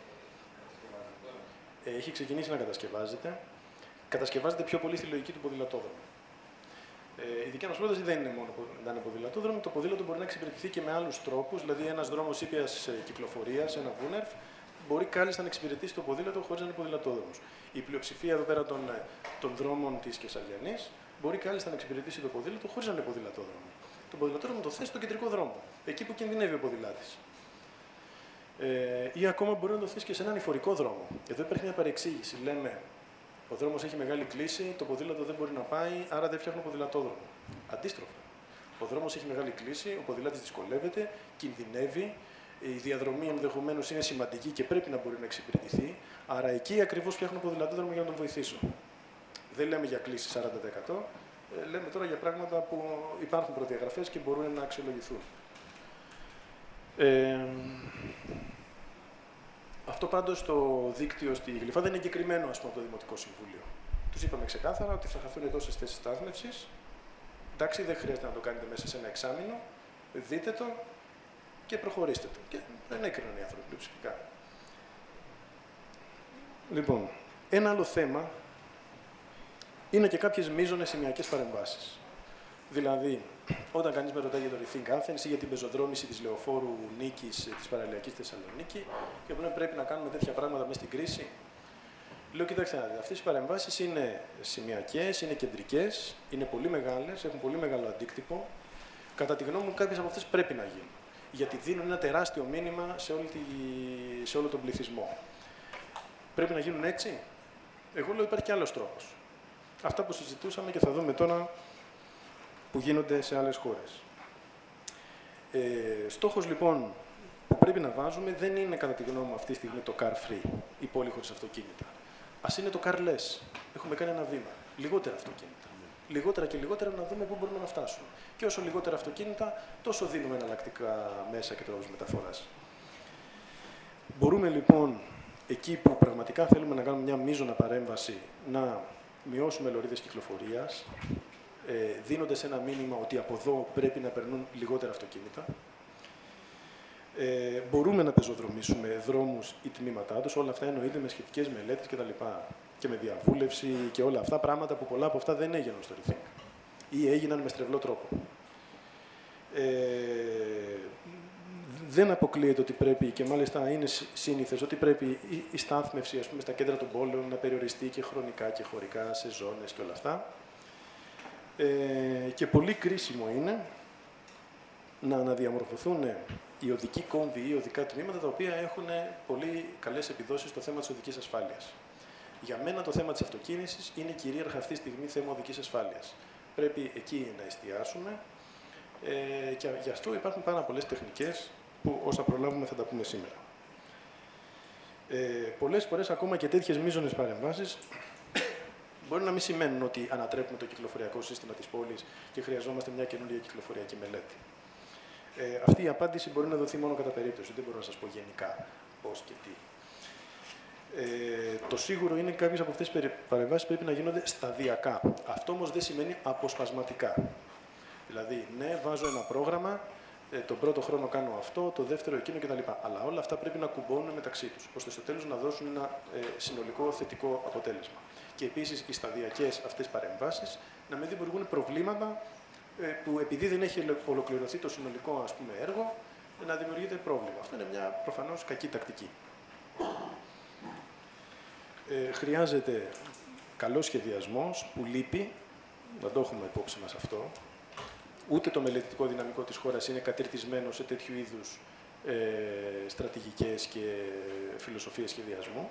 Έχει ξεκινήσει να κατασκευάζεται. Κατασκευάζεται πιο πολύ στη λογική του ποδηλατόδρομου. Η δική μας πρόταση δεν είναι μόνο να είναι ποδηλατόδρομο. Το ποδήλατο μπορεί να εξυπηρετηθεί και με άλλους τρόπους, δηλαδή ένας δρόμος ήπιας κυκλοφορίας, ένα βούνερ, μπορεί κάλλιστα να εξυπηρετήσει το ποδήλατο χωρίς να είναι ποδηλατόδρομος. Η πλειοψηφία εδώ πέρα των δρόμων της Κεσαριανής μπορεί κάλλιστα να εξυπηρετήσει το ποδήλατο χωρίς να είναι ποδηλατόδρομο. Το ποδηλατόδρομο το θέσει στο κεντρικό δρόμο, εκεί που κινδυνεύει ο ποδηλάτης. Ή ακόμα μπορεί να το θέσει και σε έναν ανηφορικό δρόμο. Εδώ υπάρχει μια παρεξήγηση. Λέμε, ο δρόμος έχει μεγάλη κλίση, το ποδήλατο δεν μπορεί να πάει, άρα δεν φτιάχνω ποδηλατόδρομο. Αντίστροφα. Ο δρόμος έχει μεγάλη κλίση, ο ποδηλάτης δυσκολεύεται, κινδυνεύει, η διαδρομή ενδεχομένως είναι σημαντική και πρέπει να μπορεί να εξυπηρετηθεί, άρα εκεί ακριβώς φτιάχνω ποδηλατόδρομο για να τον βοηθήσω. Δεν λέμε για κλίση 40%, λέμε τώρα για πράγματα που υπάρχουν προδιαγραφές και μπορούν να αξιολογηθούν. Αυτό πάντως το δίκτυο στη Γλυφάδα είναι εγκεκριμένο, ας πούμε, από το Δημοτικό Συμβούλιο. Τους είπαμε ξεκάθαρα ότι θα χαθούν τόσες θέσεις στάθμευσης. Εντάξει, δεν χρειάζεται να το κάνετε μέσα σε ένα εξάμηνο. Δείτε το και προχωρήστε το. Και δεν έκριναν οι άνθρωποι πλειοψηφικά. Λοιπόν, ένα άλλο θέμα είναι και κάποιες μείζονες σημειακές παρεμβάσεις. Δηλαδή, όταν κανείς με ρωτάει για το Rethink Athens ή για την πεζοδρόμηση της λεωφόρου Νίκης της παραλιακής Θεσσαλονίκη και που πρέπει να κάνουμε τέτοια πράγματα μέσα στην κρίση, λέω: κοιτάξτε, αυτές οι παρεμβάσεις είναι σημειακές, είναι κεντρικές, είναι πολύ μεγάλες, έχουν πολύ μεγάλο αντίκτυπο. Κατά τη γνώμη μου, κάποιες από αυτές πρέπει να γίνουν. Γιατί δίνουν ένα τεράστιο μήνυμα σε όλο τον πληθυσμό. Πρέπει να γίνουν έτσι. Εγώ λέω: υπάρχει και άλλος τρόπος. Αυτά που συζητούσαμε και θα δούμε τώρα που γίνονται σε άλλες χώρες. Στόχος λοιπόν που πρέπει να βάζουμε δεν είναι, κατά τη γνώμη μου, αυτή τη στιγμή το car free, η πόλη χωρίς αυτοκίνητα. Ας είναι το carless. Έχουμε κάνει ένα βήμα. Λιγότερα αυτοκίνητα. Λιγότερα και λιγότερα να δούμε πού μπορούμε να φτάσουμε. Και όσο λιγότερα αυτοκίνητα, τόσο δίνουμε εναλλακτικά μέσα και τρόπους μεταφοράς. Μπορούμε λοιπόν, εκεί που πραγματικά θέλουμε να κάνουμε μια μείζωνα παρέμβαση, να μειώσουμε λωρίδες κυκλοφορίας, δίνοντας ένα μήνυμα ότι από εδώ πρέπει να περνούν λιγότερα αυτοκίνητα. Μπορούμε να πεζοδρομήσουμε δρόμους ή τμήματά τους, όλα αυτά εννοείται με σχετικές μελέτες κτλ. Και με διαβούλευση και όλα αυτά, πράγματα που πολλά από αυτά δεν έγιναν στο Rethink ή έγιναν με στρεβλό τρόπο. Δεν αποκλείεται ότι πρέπει, και μάλιστα είναι σύνηθες, ότι πρέπει η στάθμευση, στα κέντρα των πόλεων να περιοριστεί και χρονικά και χωρικά σε ζώνες και όλα αυτά. Και πολύ κρίσιμο είναι να αναδιαμορφωθούν οι οδικοί κόμβοι ή οδικά τμήματα τα οποία έχουν πολύ καλές επιδόσεις στο θέμα της οδικής ασφάλειας. Για μένα το θέμα της αυτοκίνησης είναι κυρίαρχα αυτή τη στιγμή θέμα οδικής ασφάλειας. Πρέπει εκεί να εστιάσουμε και γι' αυτό υπάρχουν πάρα πολλές τεχνικές που όσα προλάβουμε θα τα πούμε σήμερα. Πολλές φορές ακόμα και τέτοιες μείζονες παρεμβάσεις μπορεί να μην σημαίνουν ότι ανατρέπουμε το κυκλοφοριακό σύστημα της πόλης και χρειαζόμαστε μια καινούργια κυκλοφοριακή μελέτη. Αυτή η απάντηση μπορεί να δοθεί μόνο κατά περίπτωση. Δεν μπορώ να σας πω γενικά πώς και τι. Το σίγουρο είναι ότι κάποιες από αυτές τις παρεμβάσεις πρέπει να γίνονται σταδιακά. Αυτό όμως δεν σημαίνει αποσπασματικά. Δηλαδή, ναι, βάζω ένα πρόγραμμα, τον πρώτο χρόνο κάνω αυτό, το δεύτερο εκείνο κτλ. Αλλά όλα αυτά πρέπει να κουμπώνουν μεταξύ τους, ώστε στο τέλος να δώσουν ένα συνολικό θετικό αποτέλεσμα. Και επίσης οι σταδιακές αυτές παρεμβάσεις να μην δημιουργούν προβλήματα που επειδή δεν έχει ολοκληρωθεί το συνολικό έργο, να δημιουργείται πρόβλημα. Αυτό είναι μια προφανώς κακή τακτική. Χρειάζεται καλός σχεδιασμός που λείπει, να το έχουμε υπόψη μας αυτό. Ούτε το μελετητικό δυναμικό της χώρας είναι κατηρτισμένο σε τέτοιου είδους στρατηγικές και φιλοσοφίες σχεδιασμού.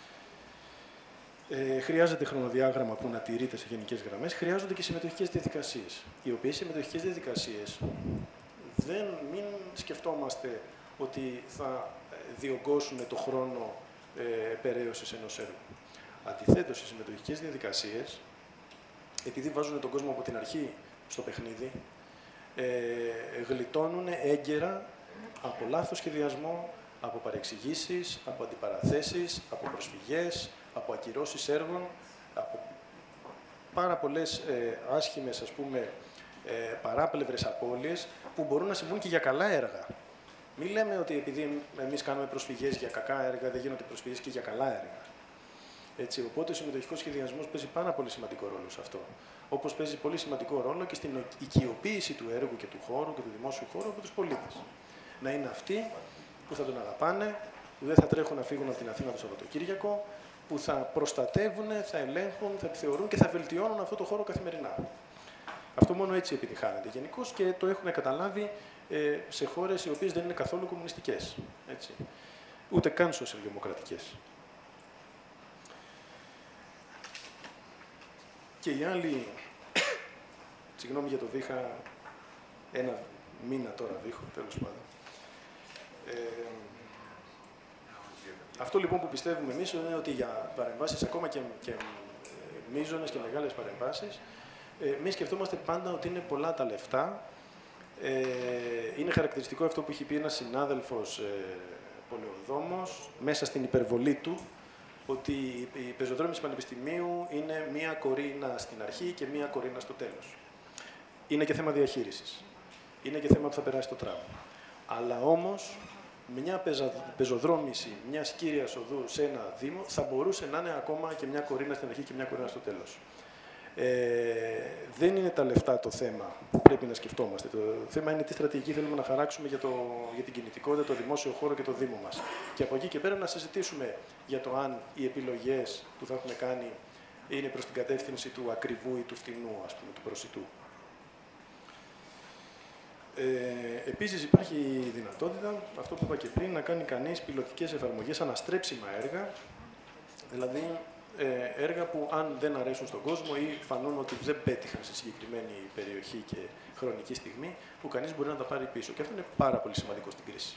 Χρειάζεται χρονοδιάγραμμα που να τηρείται σε γενικές γραμμές. Χρειάζονται και συμμετοχικές διαδικασίες. Οι οποίες συμμετοχικές διαδικασίες μην σκεφτόμαστε ότι θα διωγγώσουν το χρόνο περαίωσης ενός έργου. Αντιθέτως, οι συμμετοχικές διαδικασίες, επειδή βάζουν τον κόσμο από την αρχή στο παιχνίδι, γλιτώνουν έγκαιρα από λάθος σχεδιασμό, από παρεξηγήσεις, από αντιπαραθέσεις, από προσφυγές, από ακυρώσεις έργων, από πάρα πολλές άσχημες, παράπλευρες απώλειες που μπορούν να συμβούν και για καλά έργα. Μην λέμε ότι επειδή εμείς κάνουμε προσφυγές για κακά έργα, δεν γίνονται προσφυγές και για καλά έργα. Έτσι, οπότε ο συμμετοχικός σχεδιασμός παίζει πάρα πολύ σημαντικό ρόλο σε αυτό. Όπως παίζει πολύ σημαντικό ρόλο και στην οικειοποίηση του έργου και του χώρου και του δημόσιου χώρου από τους πολίτες. Να είναι αυτοί που θα τον αγαπάνε, που δεν θα τρέχουν να φύγουν από την Αθήνα το Σαββατοκύριακο, που θα προστατεύουν, θα ελέγχουν, θα επιθεωρούν και θα βελτιώνουν αυτό το χώρο καθημερινά. Αυτό μόνο έτσι επιτυχάνεται γενικώς και το έχουν καταλάβει σε χώρες οι οποίες δεν είναι καθόλου κομμουνιστικές. Έτσι. Ούτε καν σοσιαλδημοκρατικές. Και οι άλλοι, συγγνώμη για το δίχα, ένα μήνα τώρα δίχω, τέλος πάντων. Αυτό λοιπόν που πιστεύουμε εμείς είναι ότι για παρεμβάσεις, ακόμα και μείζονες και μεγάλες παρεμβάσεις, εμείς σκεφτόμαστε πάντα ότι είναι πολλά τα λεφτά. Είναι χαρακτηριστικό αυτό που έχει πει ένας συνάδελφος πολεοδόμος, μέσα στην υπερβολή του, ότι οι πεζοδρόμοι του Πανεπιστημίου είναι μία κορίνα στην αρχή και μία κορίνα στο τέλος. Είναι και θέμα διαχείρισης. Είναι και θέμα που θα περάσει το τραμ. Αλλά όμως, μια πεζοδρόμηση μιας κύριας οδού σε ένα δήμο θα μπορούσε να είναι ακόμα και μια κορίνα στην αρχή και μια κορίνα στο τέλος. Δεν είναι τα λεφτά το θέμα που πρέπει να σκεφτόμαστε. Το θέμα είναι τι στρατηγική θέλουμε να χαράξουμε για την κινητικότητα, το δημόσιο χώρο και το Δήμο μας. Και από εκεί και πέρα να συζητήσουμε για το αν οι επιλογές που θα έχουμε κάνει είναι προς την κατεύθυνση του ακριβού ή του φτηνού, του προσιτού. Επίσης υπάρχει η δυνατότητα, αυτό που είπα και πριν, να κάνει κανείς πιλωτικές εφαρμογές, αναστρέψιμα έργα, δηλαδή έργα που αν δεν αρέσουν στον κόσμο ή φανούν ότι δεν πέτυχαν σε συγκεκριμένη περιοχή και χρονική στιγμή, που κανείς μπορεί να τα πάρει πίσω. Και αυτό είναι πάρα πολύ σημαντικό στην κρίση.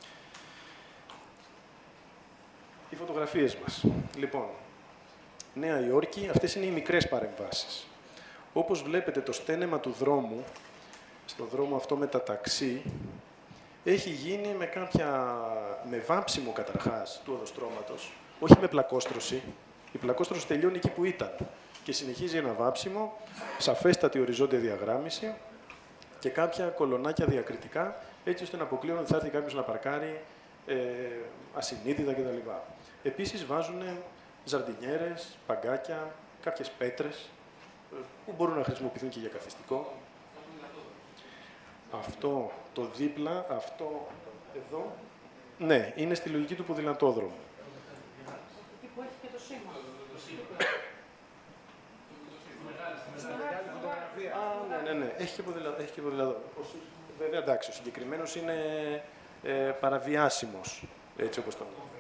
Οι φωτογραφίες μας. Λοιπόν, Νέα Υόρκη, αυτές είναι οι μικρές παρεμβάσεις. Όπως βλέπετε, το στένεμα του δρόμου, στον δρόμο αυτό με τα ταξί, έχει γίνει με βάψιμο καταρχάς του οδοστρώματος, όχι με πλακόστρωση. Η πλακόστρωση τελειώνει εκεί που ήταν και συνεχίζει ένα βάψιμο, σαφέστατη οριζόντια διαγράμμιση και κάποια κολονάκια διακριτικά, έτσι ώστε να αποκλείουν ότι θα έρθει κάποιος να παρκάρει ασυνείδητα κτλ. Επίσης βάζουν ζαρντινιέρες, παγκάκια, κάποιες πέτρες που μπορούν να χρησιμοποιηθούν και για καθιστικό. Αυτό το δίπλα, αυτό εδώ, ναι, είναι στη λογική του ποδηλατόδρομου. Εκεί που έχει και το σήμα. Ναι, έχει και ποδηλατόδρομο. Βέβαια, εντάξει, ο συγκεκριμένος είναι παραβιάσιμος, έτσι όπως το λέω.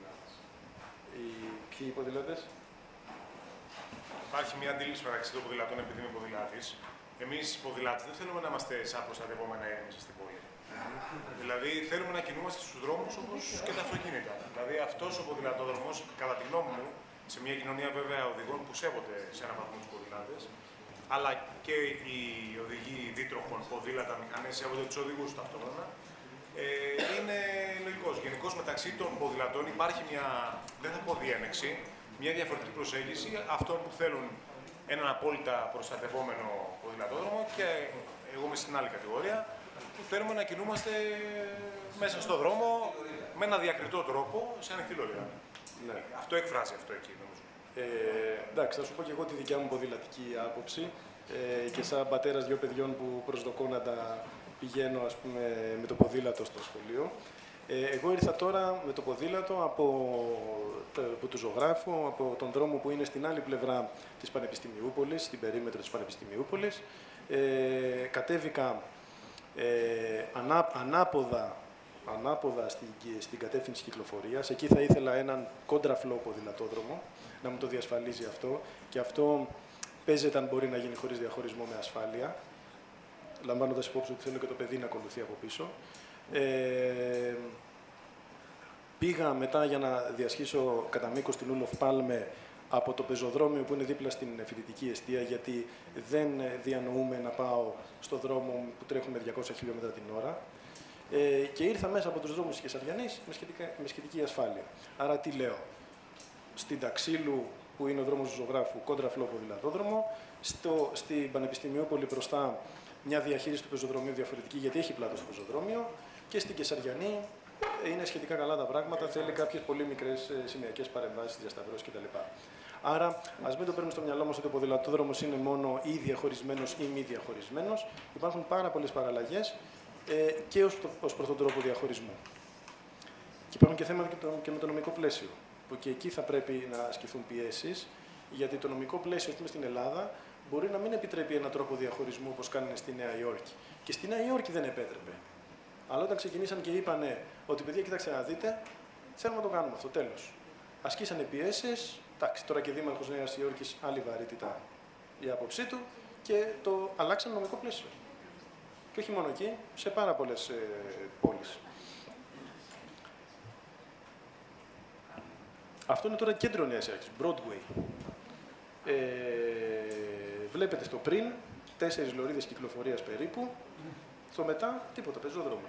Ποιοι ποδηλάτες? Υπάρχει μια αντίληψη μεταξύ των ποδηλατών, επειδή είμαι ποδηλάτης. Εμείς οι ποδηλάτες δεν θέλουμε να είμαστε σαν προστατευόμενα έργα μέσα στην πόλη. Δηλαδή, θέλουμε να κινούμαστε στους δρόμους όπως και τα αυτοκίνητα. Δηλαδή, αυτός ο ποδηλατόδρομος, κατά τη γνώμη μου, σε μια κοινωνία βέβαια οδηγών που σέβονται σε έναν βαθμό τους ποδηλάτες, αλλά και οι οδηγοί δίτροχων, ποδήλατα, μηχανές σέβονται τους οδηγούς ταυτόχρονα, είναι λογικός. Γενικώς μεταξύ των ποδηλατών υπάρχει μια, δεν θα πω διένεξη, μια διαφορετική προσέγγιση αυτών που θέλουν έναν απόλυτα προστατευόμενο ποδηλατόδρομο και εγώ είμαι στην άλλη κατηγορία που θέλουμε να κινούμαστε μέσα στον δρόμο με ένα διακριτό τρόπο σε ανοιχτή λωρίδα. Ναι. Αυτό εκφράζει αυτό εκεί, νομίζω. Εντάξει, θα σου πω και εγώ τη δικιά μου ποδηλατική άποψη και σαν πατέρας 2 παιδιών που προσδοκώ να τα πηγαίνω, ας πούμε, με το ποδήλατο στο σχολείο. Εγώ ήρθα τώρα με το ποδήλατο που του ζωγράφω, από τον δρόμο που είναι στην άλλη πλευρά της Πανεπιστημιούπολης, στην περίμετρο της Πανεπιστημιούπολης. Κατέβηκα ανάποδα στην κατεύθυνση κυκλοφορίας. Εκεί θα ήθελα έναν κόντραφλό ποδηλατόδρομο, να μου το διασφαλίζει αυτό. Και αυτό παίζεται αν μπορεί να γίνει χωρίς διαχωρισμό με ασφάλεια, λαμβάνοντας υπόψη ότι θέλω και το παιδί να ακολουθεί από πίσω. Πήγα μετά για να διασχίσω κατά μήκος την Ούλοφ Πάλμε από το πεζοδρόμιο που είναι δίπλα στην φοιτητική εστία, γιατί δεν διανοούμε να πάω στο δρόμο που τρέχουμε 200 χιλιόμετρα την ώρα. Και ήρθα μέσα από τους δρόμους της Κεσαριανής με σχετική ασφάλεια. Άρα τι λέω? Στην Ταξίλου, που είναι ο δρόμος του ζωγράφου, κόντραφλό ποδηλατόδρομο. Στην Πανεπιστημιούπολη μπροστά μια διαχείριση του πεζοδρομίου διαφορετική, γιατί έχει πλάτο στο πεζοδρόμιο. Και στην Κεσαριανή είναι σχετικά καλά τα πράγματα, θέλει κάποιες πολύ μικρές σημειακές παρεμβάσεις, διασταυρώσεις κτλ. Άρα, ας μην το παίρνουμε στο μυαλό μας ότι ο ποδηλατόδρομος είναι μόνο ή διαχωρισμένος ή μη διαχωρισμένος. Υπάρχουν πάρα πολλές παραλλαγές και ως προς τον τρόπο διαχωρισμού. Και υπάρχουν και θέματα και με το νομικό πλαίσιο, που και εκεί θα πρέπει να ασκηθούν πιέσεις, γιατί το νομικό πλαίσιο, ας πούμε, στην Ελλάδα μπορεί να μην επιτρέπει έναν τρόπο διαχωρισμού όπως κάνουν στη Νέα Υόρκη. Και στη Νέα Υόρκη δεν επέτρεπε. Αλλά όταν ξεκινήσαν και είπανε ότι παιδιά, κοιτάξτε να δείτε, θέλουμε να το κάνουμε αυτό, τέλος. Ασκήσανε πιέσεις, εντάξει, τώρα και δήμαρχος Νέας Υόρκης, άλλη βαρύτητα η άποψή του, και το αλλάξαν νομικό πλαίσιο. Και όχι μόνο εκεί, σε πάρα πολλές πόλεις. Αυτό είναι τώρα κέντρο Νέας Υόρκης, Broadway. Βλέπετε στο πριν 4 λωρίδες κυκλοφορίας περίπου, στο μετά τίποτα, πεζόδρομος.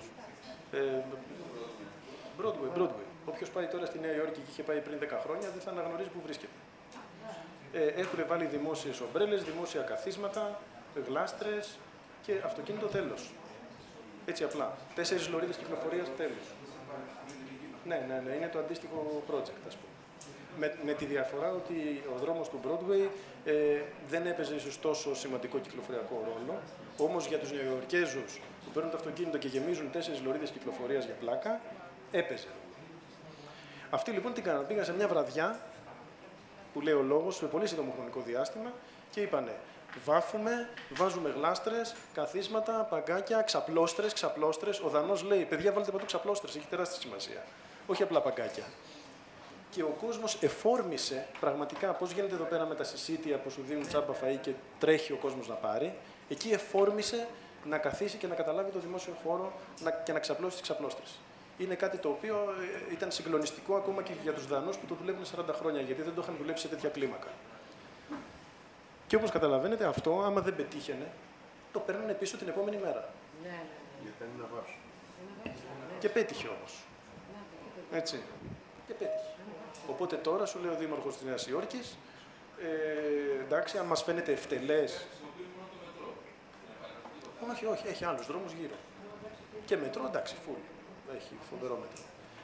Broadway. Όποιος πάει τώρα στη Νέα Υόρκη και είχε πάει πριν 10 χρόνια δεν θα αναγνωρίζει που βρίσκεται. Έχουν βάλει δημόσιες ομπρέλες, δημόσια καθίσματα, γλάστρες και αυτοκίνητο τέλος. Έτσι απλά. 4 λωρίδες κυκλοφορίας τέλος. Ναι, είναι το αντίστοιχο project, ας πούμε. Με τη διαφορά ότι ο δρόμος του Broadway δεν έπαιζε ίσως τόσο σημαντικό κυκλοφοριακό ρόλο, όμως για τους Νεοϊορκέζους που παίρνουν το αυτοκίνητο και γεμίζουν 4 λωρίδες κυκλοφορίας για πλάκα, έπαιζε. Αυτοί λοιπόν τι κάνανε? Πήγαν σε μια βραδιά, που λέει ο λόγος, σε πολύ σύντομο χρονικό διάστημα και είπανε: βάζουμε γλάστρες, καθίσματα, παγκάκια, ξαπλώστρες. Ο Δανός λέει: παιδιά, βάλτε παντού ξαπλώστρες, έχει τεράστια σημασία. Όχι απλά παγκάκια. Και ο κόσμος εφόρμησε πραγματικά πώς γίνεται εδώ πέρα με τα συσίτια που σου δίνουν τσάμπα φαΐ και τρέχει ο κόσμος να πάρει. Εκεί εφόρμησε να καθίσει και να καταλάβει το δημόσιο χώρο και να ξαπλώσει τις ξαπλώστρες. Είναι κάτι το οποίο ήταν συγκλονιστικό ακόμα και για τους Δανούς που το δουλεύουν 40 χρόνια, γιατί δεν το είχαν δουλέψει σε τέτοια κλίμακα. Και όπως καταλαβαίνετε, αυτό, άμα δεν πετύχαινε, το παίρνανε πίσω την επόμενη μέρα. Γιατί δεν είναι να βάσουν. Και πέτυχε όμως. Έτσι. Και πέτυχε. Οπότε τώρα σου λέει ο Δήμαρχος της Νέας Υόρκης, εντάξει, αν μας φαίνεται ευτελές. Όχι, έχει άλλους δρόμους γύρω. Και μετρό, εντάξει, φουλ. Έχει φοβερό μέτρο.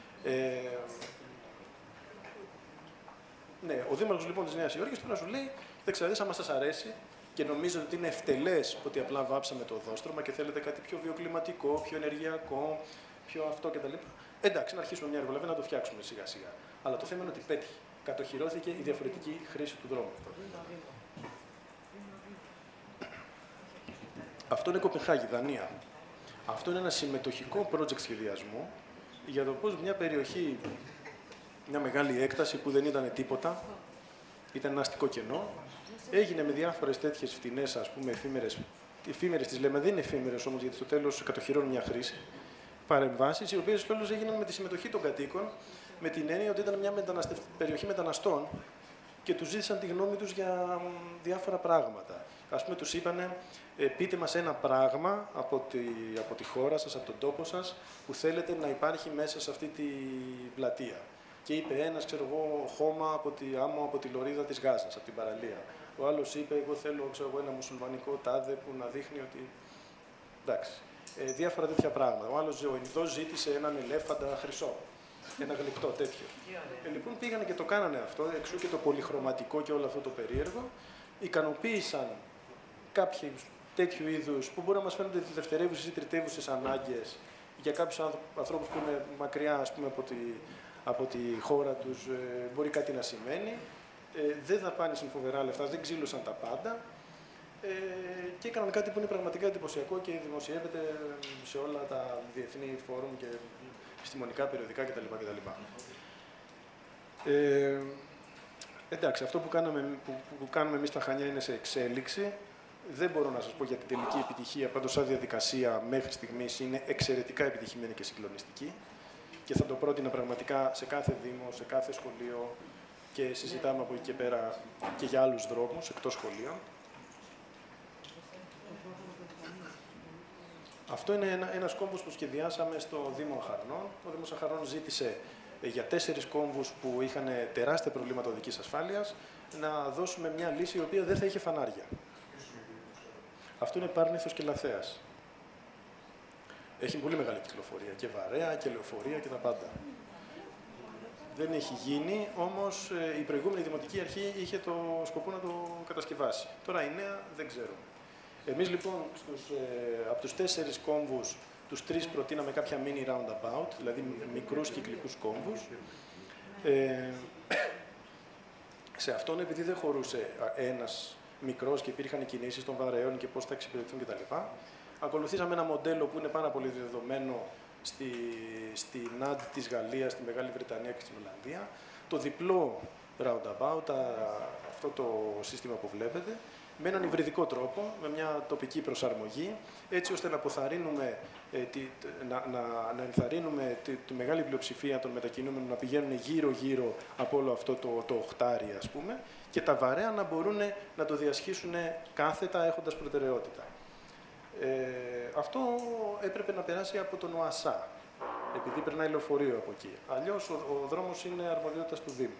Ναι, ο Δήμαρχος λοιπόν της Νέας Υόρκης τώρα σου λέει: δεν ξέρετε, αν σας αρέσει και νομίζετε ότι είναι ευτελές ότι απλά βάψαμε το οδόστρωμα και θέλετε κάτι πιο βιοκλιματικό, πιο ενεργειακό, πιο αυτό κτλ. Εντάξει, να αρχίσουμε μια εργολαβία να το φτιάξουμε σιγά σιγά. Αλλά το θέμα είναι ότι πέτυχε. Κατοχυρώθηκε η διαφορετική χρήση του δρόμου. Αυτό είναι Κοπενχάγη, Δανία. Αυτό είναι ένα συμμετοχικό project σχεδιασμού για το πώς μια περιοχή, μια μεγάλη έκταση που δεν ήταν τίποτα, ήταν ένα αστικό κενό, έγινε με διάφορες τέτοιες φτηνές, ας πούμε, εφήμερες τις λέμε, δεν είναι εφήμερες όμως, γιατί στο τέλος κατοχυρώνουν μια χρήση, παρεμβάσεις, οι οποίες όλες έγιναν με τη συμμετοχή των κατοίκων, με την έννοια ότι ήταν μια περιοχή μεταναστών και τους ζήτησαν τη γνώμη τους για διάφορα πράγματα. Ας πούμε, τους είπανε, πείτε μας ένα πράγμα από τη χώρα σας, από τον τόπο σας, που θέλετε να υπάρχει μέσα σε αυτή τη πλατεία. Και είπε ένας, ξέρω εγώ, χώμα από τη λωρίδα της Γάζας, από την παραλία. Ο άλλος είπε, εγώ θέλω, ξέρω εγώ, ένα μουσουλμανικό τάδε που να δείχνει ότι... Εντάξει. Διάφορα τέτοια πράγματα. Ο άλλος, ο Ινδός, ζήτησε έναν ελέφαντα χρυσό. Ένα γλυκτό τέτοιο. Λοιπόν, πήγανε και το κάνανε αυτό, εξού και το πολυχρωματικό και όλο αυτό το περίεργο. Ικανοποίησαν κάποιοι τέτοιου είδους που μπορεί να μας φαίνονται δευτερεύουσες ή τριτεύουσες ανάγκες για κάποιους ανθρώπους που είναι μακριά, ας πούμε, από τη χώρα τους, μπορεί κάτι να σημαίνει. Δεν δαπάνησαν φοβερά λεφτά, δεν ξύλωσαν τα πάντα και έκαναν κάτι που είναι πραγματικά εντυπωσιακό και δημοσιεύεται σε όλα τα διεθνή φόρουμ και επιστημονικά περιοδικά κτλ. Εντάξει, αυτό που κάνουμε εμείς στα Χανιά είναι σε εξέλιξη. Δεν μπορώ να σας πω για την τελική επιτυχία, πάντως σαν διαδικασία μέχρι στιγμής είναι εξαιρετικά επιτυχημένη και συγκλονιστική και θα το πρότεινα πραγματικά σε κάθε δήμο, σε κάθε σχολείο και συζητάμε από εκεί και πέρα και για άλλους δρόμους εκτός σχολείων. Αυτό είναι ένας κόμβος που σχεδιάσαμε στο Δήμο Αχαρνών. Ο Δήμος Αχαρνών ζήτησε για 4 κόμβους που είχαν τεράστια προβλήματα οδικής ασφάλειας να δώσουμε μια λύση η οποία δεν θα είχε φανάρια. Αυτό είναι Πάρνηθος και Λαθέας. Έχει πολύ μεγάλη κυκλοφορία και βαρέα και λεωφορεία και τα πάντα. Δεν έχει γίνει, όμως η προηγούμενη Δημοτική Αρχή είχε το σκοπό να το κατασκευάσει. Τώρα η νέα δεν ξέρουμε. Εμείς λοιπόν από τους 4 κόμβους, τους 3 προτείναμε κάποια mini roundabout, δηλαδή μικρούς κυκλικούς κόμβους. Σε αυτόν, επειδή δεν χωρούσε ένας μικρός και υπήρχαν κινήσεις των βαρέων και πώς θα εξυπηρετούν κτλ., ακολουθήσαμε ένα μοντέλο που είναι πάρα πολύ δεδομένο στη ΝΑΔ της Γαλλίας, στη Μεγάλη Βρετανία και στην Ολλανδία. Το διπλό roundabout, αυτό το σύστημα που βλέπετε, με έναν υβριδικό τρόπο, με μια τοπική προσαρμογή, έτσι ώστε να αποθαρρύνουμε, να ενθαρρύνουμε τη μεγάλη πλειοψηφία των μετακινούμενων να πηγαίνουν γύρω-γύρω από όλο αυτό το οχτάρι, ας πούμε, και τα βαρέα να μπορούν να το διασχίσουν κάθετα, έχοντας προτεραιότητα. Αυτό έπρεπε να περάσει από τον ΟΑΣΑ, επειδή περνάει λεωφορείο από εκεί. Αλλιώς ο δρόμος είναι αρμοδιότητας του Δήμου.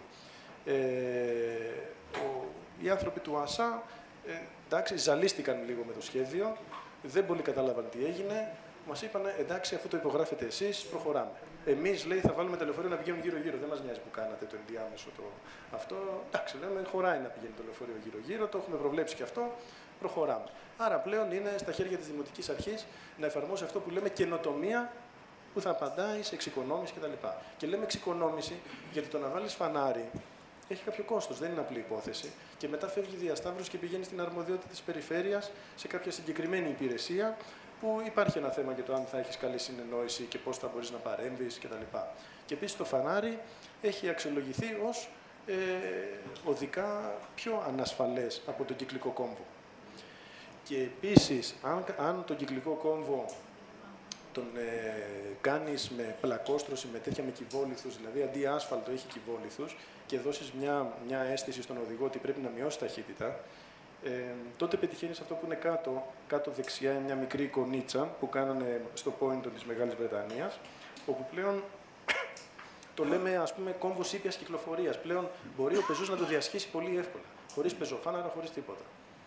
Οι άνθρωποι του ΟΑΣΑ εντάξει, ζαλίστηκαν λίγο με το σχέδιο, δεν πολύ κατάλαβαν τι έγινε. Μας είπαν, εντάξει, αφού το υπογράφετε εσείς, προχωράμε. Εμείς, λέει, θα βάλουμε τα λεωφορεία να πηγαίνουν γύρω-γύρω. Δεν μας νοιάζει που κάνατε το ενδιάμεσο αυτό. Εντάξει, λέμε, χωράει να πηγαίνει το λεωφορείο γύρω-γύρω, το έχουμε προβλέψει και αυτό, προχωράμε. Άρα πλέον είναι στα χέρια της Δημοτικής Αρχής να εφαρμόσει αυτό που λέμε καινοτομία, που θα απαντάει σε εξοικονόμηση κτλ. Και λέμε εξοικονόμηση, γιατί το να βάλεις φανάρι έχει κάποιο κόστος, δεν είναι απλή υπόθεση. Και μετά φεύγει η διασταύρωση και πηγαίνει στην αρμοδιότητα της περιφέρειας σε κάποια συγκεκριμένη υπηρεσία, που υπάρχει ένα θέμα για το αν θα έχεις καλή συνεννόηση και πώς θα μπορείς να παρέμβεις κτλ. Και επίσης το φανάρι έχει αξιολογηθεί ως οδικά πιο ανασφαλές από τον κυκλικό κόμβο. Και επίσης, αν τον κυκλικό κόμβο τον κάνεις με πλακόστρωση, με τέτοια με κυβόλιθους, δηλαδή αντί άσφαλτο έχει κυβόλιθους και δώσεις μια αίσθηση στον οδηγό ότι πρέπει να μειώσει ταχύτητα, τότε πετυχαίνεις αυτό που είναι κάτω δεξιά, μια μικρή εικονίτσα που κάνανε στο Πόιντον της Μεγάλης Βρετανίας, όπου πλέον το λέμε, ας πούμε, κόμβος ήπιας κυκλοφορίας. Πλέον μπορεί ο πεζός να το διασχίσει πολύ εύκολα, χωρίς πεζοφάναρα, χωρίς τίποτα.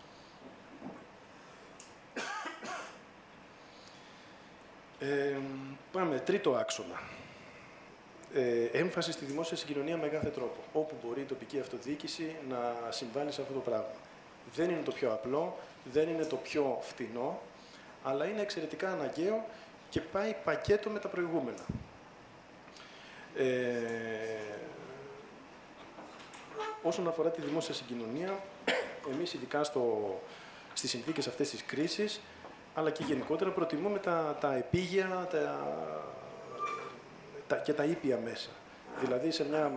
Πάμε, τρίτο άξονα. Έμφαση στη δημόσια συγκοινωνία με κάθε τρόπο, όπου μπορεί η τοπική αυτοδιοίκηση να συμβάλλει σε αυτό το πράγμα. Δεν είναι το πιο απλό, δεν είναι το πιο φτηνό, αλλά είναι εξαιρετικά αναγκαίο και πάει πακέτο με τα προηγούμενα. Όσον αφορά τη δημόσια συγκοινωνία, εμείς ειδικά στις συνθήκες αυτές της κρίσης, αλλά και γενικότερα προτιμούμε τα επίγεια και τα ήπια μέσα. Δηλαδή,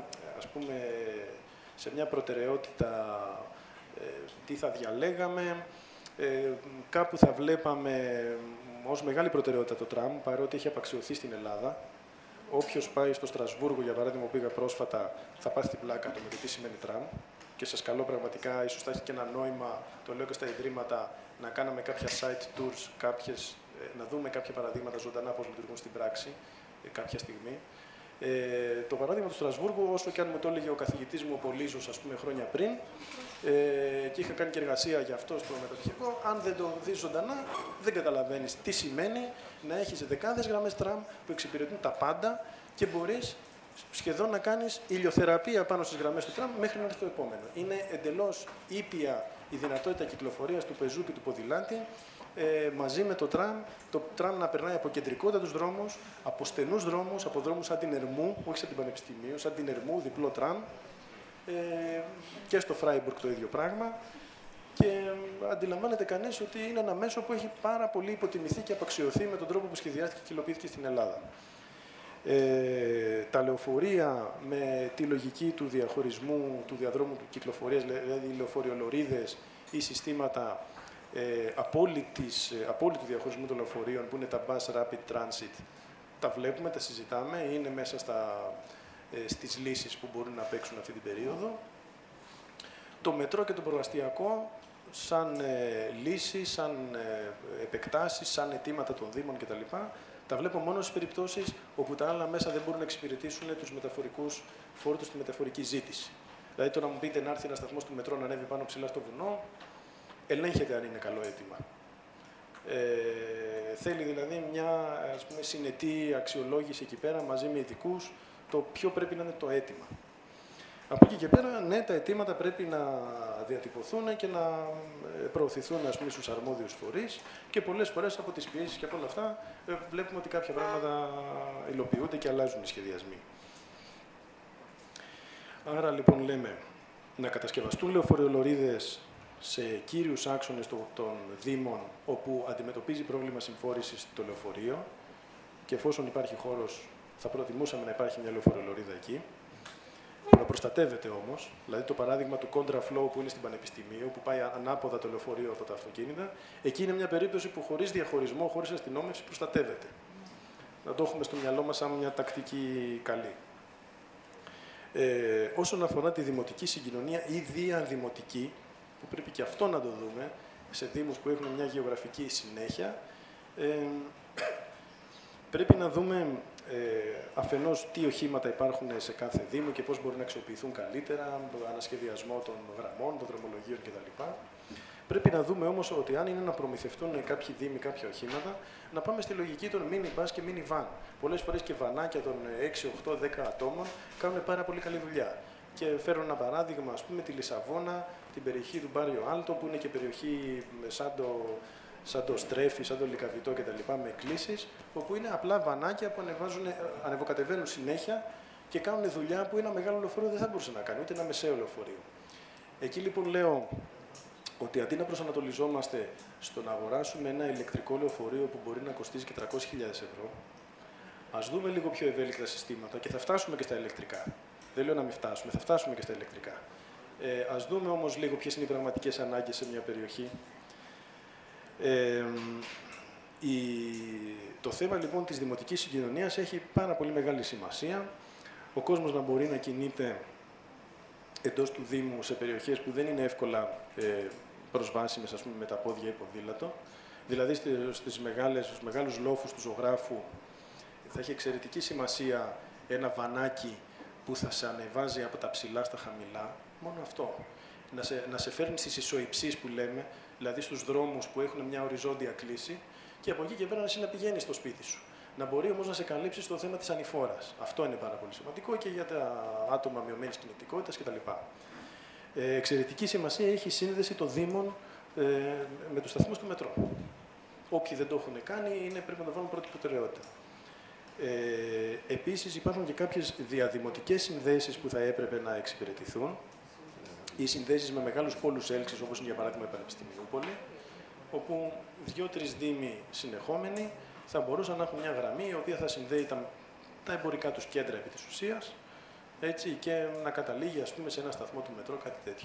σε μια προτεραιότητα τι θα διαλέγαμε, κάπου θα βλέπαμε ως μεγάλη προτεραιότητα το τραμ, παρότι έχει απαξιωθεί στην Ελλάδα. Όποιος πάει στο Στρασβούργο, για παράδειγμα, πήγα πρόσφατα, θα πάθει την πλάκα του με το τι σημαίνει τραμ. Και σας καλώ πραγματικά, ίσως θα έχει και ένα νόημα, το λέω και στα ιδρύματα, να κάναμε κάποια site tours, να δούμε κάποια παραδείγματα ζωντανά πώς λειτουργούν στην πράξη κάποια στιγμή. Το παράδειγμα του Στρασβούργου, όσο και αν μου το έλεγε ο καθηγητής μου ο Πολύζος, ας πούμε, χρόνια πριν, και είχα κάνει και εργασία για αυτό στο μεταπτυχιακό, αν δεν το δεις ζωντανά, δεν καταλαβαίνεις τι σημαίνει να έχεις δεκάδες γραμμές τραμ που εξυπηρετούν τα πάντα και μπορείς σχεδόν να κάνεις ηλιοθεραπεία πάνω στις γραμμές του τραμ μέχρι να έρθει το επόμενο. Είναι εντελώς ήπια η δυνατότητα κυκλοφορίας του πεζού και του ποδηλάτη μαζί με το τραμ να περνάει από κεντρικότατους δρόμους, από στενούς δρόμους, από δρόμους σαν την Ερμού, όχι σαν την Πανεπιστημίου, σαν την Ερμού, διπλό τραμ, και στο Φράιμπουργκ το ίδιο πράγμα. Και αντιλαμβάνεται κανείς ότι είναι ένα μέσο που έχει πάρα πολύ υποτιμηθεί και απαξιωθεί με τον τρόπο που σχεδιάστηκε και υλοποιήθηκε στην Ελλάδα. Τα λεωφορεία με τη λογική του διαχωρισμού του διαδρόμου του κυκλοφορίας, δηλαδή λεωφοριολωρίδες ή συστήματα απόλυτου διαχωρισμού των λεωφορείων που είναι τα Bus Rapid Transit, τα βλέπουμε, τα συζητάμε, είναι μέσα στις λύσεις που μπορούν να παίξουν αυτή την περίοδο. Το μετρό και το προαστιακό σαν λύσεις, σαν επεκτάσεις, σαν αιτήματα των Δήμων κτλ. Τα βλέπω μόνο στις περιπτώσεις όπου τα άλλα μέσα δεν μπορούν να εξυπηρετήσουν τους μεταφορικούς φόρτους, τη μεταφορική ζήτηση. Δηλαδή, το να μου πείτε να έρθει ένα σταθμός του μετρό να ανέβει πάνω ψηλά στο βουνό, ελέγχεται αν είναι καλό αίτημα. Θέλει δηλαδή μια συνετή αξιολόγηση εκεί πέρα μαζί με ειδικούς το ποιο πρέπει να είναι το αίτημα. Από εκεί και πέρα, ναι, τα αιτήματα πρέπει να διατυπωθούν και να προωθηθούν στους αρμόδιους φορείς και πολλές φορές από τις πιέσεις και από όλα αυτά βλέπουμε ότι κάποια πράγματα υλοποιούνται και αλλάζουν οι σχεδιασμοί. Άρα λοιπόν λέμε να κατασκευαστούν λεωφοριολωρίδες σε κύριους άξονες των Δήμων όπου αντιμετωπίζει πρόβλημα συμφόρησης το λεωφορείο και εφόσον υπάρχει χώρος θα προτιμούσαμε να υπάρχει μια λεωφοριολωρίδα εκεί. Να προστατεύεται όμως, δηλαδή το παράδειγμα του contraflow που είναι στην Πανεπιστημίου, που πάει ανάποδα το λεωφορείο από τα αυτοκίνητα, εκεί είναι μια περίπτωση που χωρίς διαχωρισμό, χωρίς αστυνόμευση προστατεύεται. Να το έχουμε στο μυαλό μας σαν μια τακτική καλή. Όσον αφορά τη δημοτική συγκοινωνία ή διαδημοτική, που πρέπει και αυτό να το δούμε, σε δήμους που έχουν μια γεωγραφική συνέχεια, πρέπει να δούμε αφενός τι οχήματα υπάρχουν σε κάθε Δήμο και πώς μπορούν να αξιοποιηθούν καλύτερα, ανασχεδιασμό των γραμμών, των δρομολογίων κτλ. Πρέπει να δούμε όμως ότι αν είναι να προμηθευτούν κάποιοι Δήμοι κάποια οχήματα, να πάμε στη λογική των mini-bus και mini-van. Πολλές φορές και βανάκια των 6, 8, 10 ατόμων κάνουν πάρα πολύ καλή δουλειά. Και φέρω ένα παράδειγμα, ας πούμε, τη Λισαβόνα, την περιοχή του Μπάριο Άλτο, που είναι και περιοχή σαν το Στρέφι, σαν το Λικαβιτό κτλ. Με εκκλήσεις, όπου είναι απλά βανάκια που ανεβοκατεβαίνουν συνέχεια και κάνουν δουλειά που ένα μεγάλο λεωφορείο δεν θα μπορούσε να κάνει, ούτε ένα μεσαίο λεωφορείο. Εκεί λοιπόν λέω ότι αντί να προσανατολιζόμαστε στο να αγοράσουμε ένα ηλεκτρικό λεωφορείο που μπορεί να κοστίζει και 300.000 ευρώ, ας δούμε λίγο πιο ευέλικτα συστήματα και θα φτάσουμε και στα ηλεκτρικά. Δεν λέω να μην φτάσουμε, θα φτάσουμε και στα ηλεκτρικά. Ας δούμε όμως λίγο ποιες είναι οι πραγματικές ανάγκες σε μια περιοχή. Το θέμα λοιπόν της δημοτικής συγκοινωνίας έχει πάρα πολύ μεγάλη σημασία. Ο κόσμος να μπορεί να κινείται εντός του Δήμου σε περιοχές που δεν είναι εύκολα προσβάσιμες, ας πούμε, με τα πόδια ή ποδήλατο. Δηλαδή στους μεγάλους λόφους του ζωγράφου θα έχει εξαιρετική σημασία ένα βανάκι που θα σε ανεβάζει από τα ψηλά στα χαμηλά. Μόνο αυτό. Να σε φέρνει στις ισοϊψείς που λέμε, δηλαδή στους δρόμους που έχουν μια οριζόντια κλίση και από εκεί και πέρα να πηγαίνεις στο σπίτι σου. Να μπορεί όμως να σε καλύψει στο θέμα της ανηφόρας. Αυτό είναι πάρα πολύ σημαντικό και για τα άτομα μειωμένης κινητικότητας κτλ. Εξαιρετική σημασία έχει η σύνδεση των Δήμων με τους σταθμούς του μετρό. Όποιοι δεν το έχουν κάνει πρέπει να το βάλουν πρώτη προτεραιότητα. Επίσης υπάρχουν και κάποιες διαδημοτικές συνδέσεις που θα έπρεπε να εξυπηρετηθούν ή συνδέσεις με μεγάλους πόλους έλξης, όπως είναι για παράδειγμα η Πανεπιστημιούπολη, όπου 2-3 δήμοι συνεχόμενοι θα μπορούσαν να έχουν μια γραμμή η οποία θα συνδέει τα εμπορικά τους κέντρα επί της ουσίας, έτσι, και να καταλήγει, ας πούμε, σε ένα σταθμό του μετρό, κάτι τέτοιο.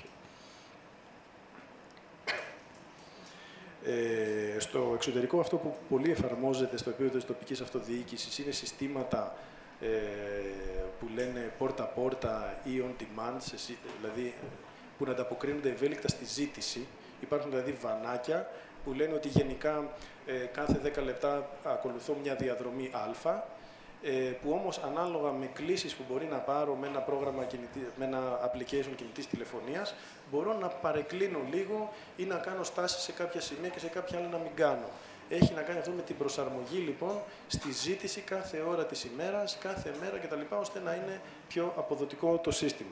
Στο εξωτερικό, αυτό που πολύ εφαρμόζεται στο επίπεδο της τοπικής αυτοδιοίκησης είναι συστήματα που λένε πόρτα-πόρτα ή on demand, δηλαδή που να ανταποκρίνονται ευέλικτα στη ζήτηση. Υπάρχουν δηλαδή βανάκια που λένε ότι γενικά κάθε 10 λεπτά ακολουθώ μια διαδρομή α, που όμως ανάλογα με κλήσεις που μπορεί να πάρω με ένα πρόγραμμα, με ένα application κινητής τηλεφωνίας, μπορώ να παρεκκλίνω λίγο ή να κάνω στάσεις σε κάποια σημεία και σε κάποια άλλα να μην κάνω. Έχει να κάνει αυτό με την προσαρμογή, λοιπόν, στη ζήτηση κάθε ώρα της ημέρας, κάθε μέρα κτλ., ώστε να είναι πιο αποδοτικό το σύστημα.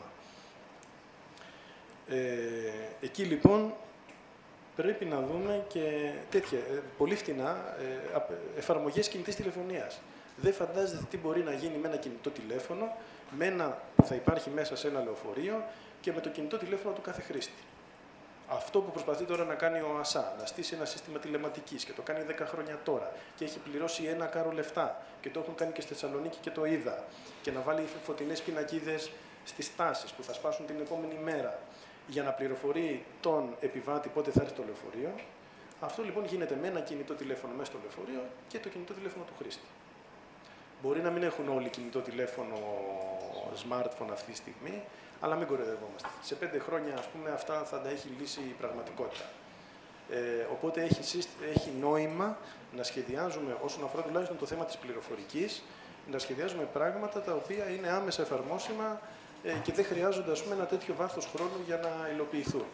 Εκεί, λοιπόν, πρέπει να δούμε και τέτοια πολύ φτηνά εφαρμογές κινητής τηλεφωνίας. Δεν φαντάζεστε τι μπορεί να γίνει με ένα κινητό τηλέφωνο, με ένα που θα υπάρχει μέσα σε ένα λεωφορείο και με το κινητό τηλέφωνο του κάθε χρήστη. Αυτό που προσπαθεί τώρα να κάνει ο ΑΣΑ, να στήσει ένα σύστημα τηλεματικής και το κάνει 10 χρόνια τώρα και έχει πληρώσει ένα κάρο λεφτά και το έχουν κάνει και στη Θεσσαλονίκη και το είδα, και να βάλει φωτεινές πινακίδες στις στάσεις που θα σπάσουν την επόμενη μέρα για να πληροφορεί τον επιβάτη πότε θα έρθει το λεωφορείο. Αυτό λοιπόν γίνεται με ένα κινητό τηλέφωνο μέσα στο λεωφορείο και το κινητό τηλέφωνο του χρήστη. Μπορεί να μην έχουν όλοι κινητό τηλέφωνο, smartphone αυτή τη στιγμή, αλλά μην κοροϊδευόμαστε. Σε 5 χρόνια, ας πούμε, αυτά θα τα έχει λύσει η πραγματικότητα. Οπότε έχει νόημα να σχεδιάζουμε, όσον αφορά τουλάχιστον το θέμα της πληροφορικής, να σχεδιάζουμε πράγματα τα οποία είναι άμεσα εφαρμόσιμα και δεν χρειάζονται, ας πούμε, ένα τέτοιο βάθος χρόνου για να υλοποιηθούν.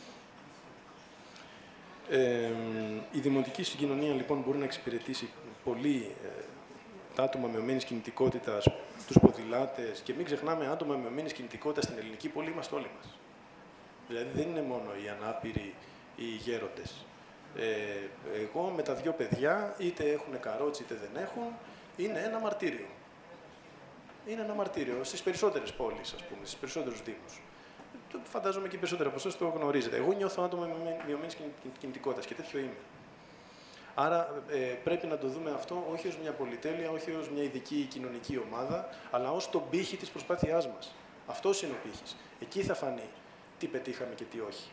Η δημοτική συγκοινωνία, λοιπόν, μπορεί να εξυπηρετήσει πολύ τα άτομα με κινητικότητας, τους ποδηλάτες, και μην ξεχνάμε, άτομα με κινητικότητας στην ελληνική πόλη είμαστε όλοι μας. Δηλαδή δεν είναι μόνο οι ανάπηροι ή οι γέροντες. Εγώ με τα 2 παιδιά, είτε έχουν καρότσι είτε δεν έχουν, είναι ένα μαρτύριο. Είναι ένα μαρτύριο στις περισσότερες πόλεις, ας πούμε, στις περισσότερους δήμους. Φαντάζομαι και οι περισσότεροι από εσάς το γνωρίζετε. Εγώ νιώθω άτομα με μειωμένης κινητικότητας και τέτοιο είμαι. Άρα πρέπει να το δούμε αυτό όχι ως μια πολυτέλεια, όχι ως μια ειδική κοινωνική ομάδα, αλλά ως τον πύχη της προσπάθειάς μας. Αυτός είναι ο πύχης. Εκεί θα φανεί τι πετύχαμε και τι όχι.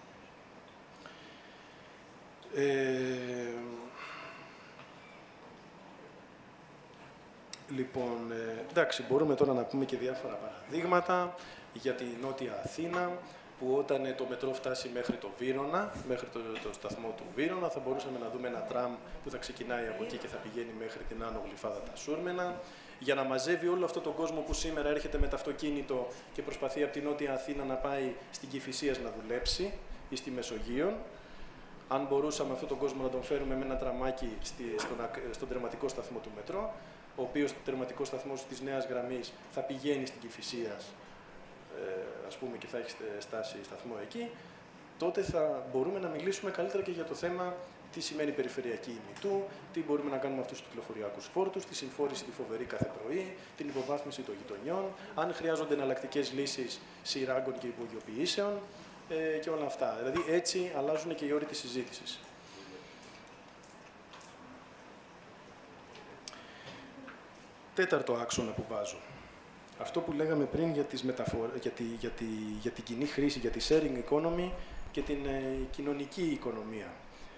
Λοιπόν, εντάξει, μπορούμε τώρα να πούμε και διάφορα παραδείγματα για τη Νότια Αθήνα, που όταν το μετρό φτάσει μέχρι το Βύρωνα, μέχρι το σταθμό του Βύρωνα, θα μπορούσαμε να δούμε ένα τραμ που θα ξεκινάει από εκεί και θα πηγαίνει μέχρι την Άνω Γλυφάδα τα Σούρμενα, για να μαζεύει όλο αυτόν τον κόσμο που σήμερα έρχεται με το αυτοκίνητο και προσπαθεί από την Νότια Αθήνα να πάει στην Κηφισίας να δουλέψει ή στη Μεσογείο. Αν μπορούσαμε αυτόν τον κόσμο να τον φέρουμε με ένα τραμάκι στον τερματικό σταθμό του μετρό, ο οποίος τερματικός σταθμός της νέας γραμμής θα πηγαίνει στην Κηφισίας, ας πούμε, και θα έχει στάσει σταθμό εκεί, τότε θα μπορούμε να μιλήσουμε καλύτερα και για το θέμα τι σημαίνει περιφερειακή ημιτού, τι μπορούμε να κάνουμε αυτούς τους κυκλοφοριακούς φόρτους, τη συμφόρηση τη φοβερή κάθε πρωί, την υποβάθμιση των γειτονιών, αν χρειάζονται εναλλακτικές λύσεις σειράγκων και υπογειοποιήσεων και όλα αυτά. Δηλαδή έτσι αλλάζουν και οι όροι της συζήτησης. Τέταρτο άξονα που βάζω. Αυτό που λέγαμε πριν για, για την κοινή χρήση, για τη sharing economy και την κοινωνική οικονομία.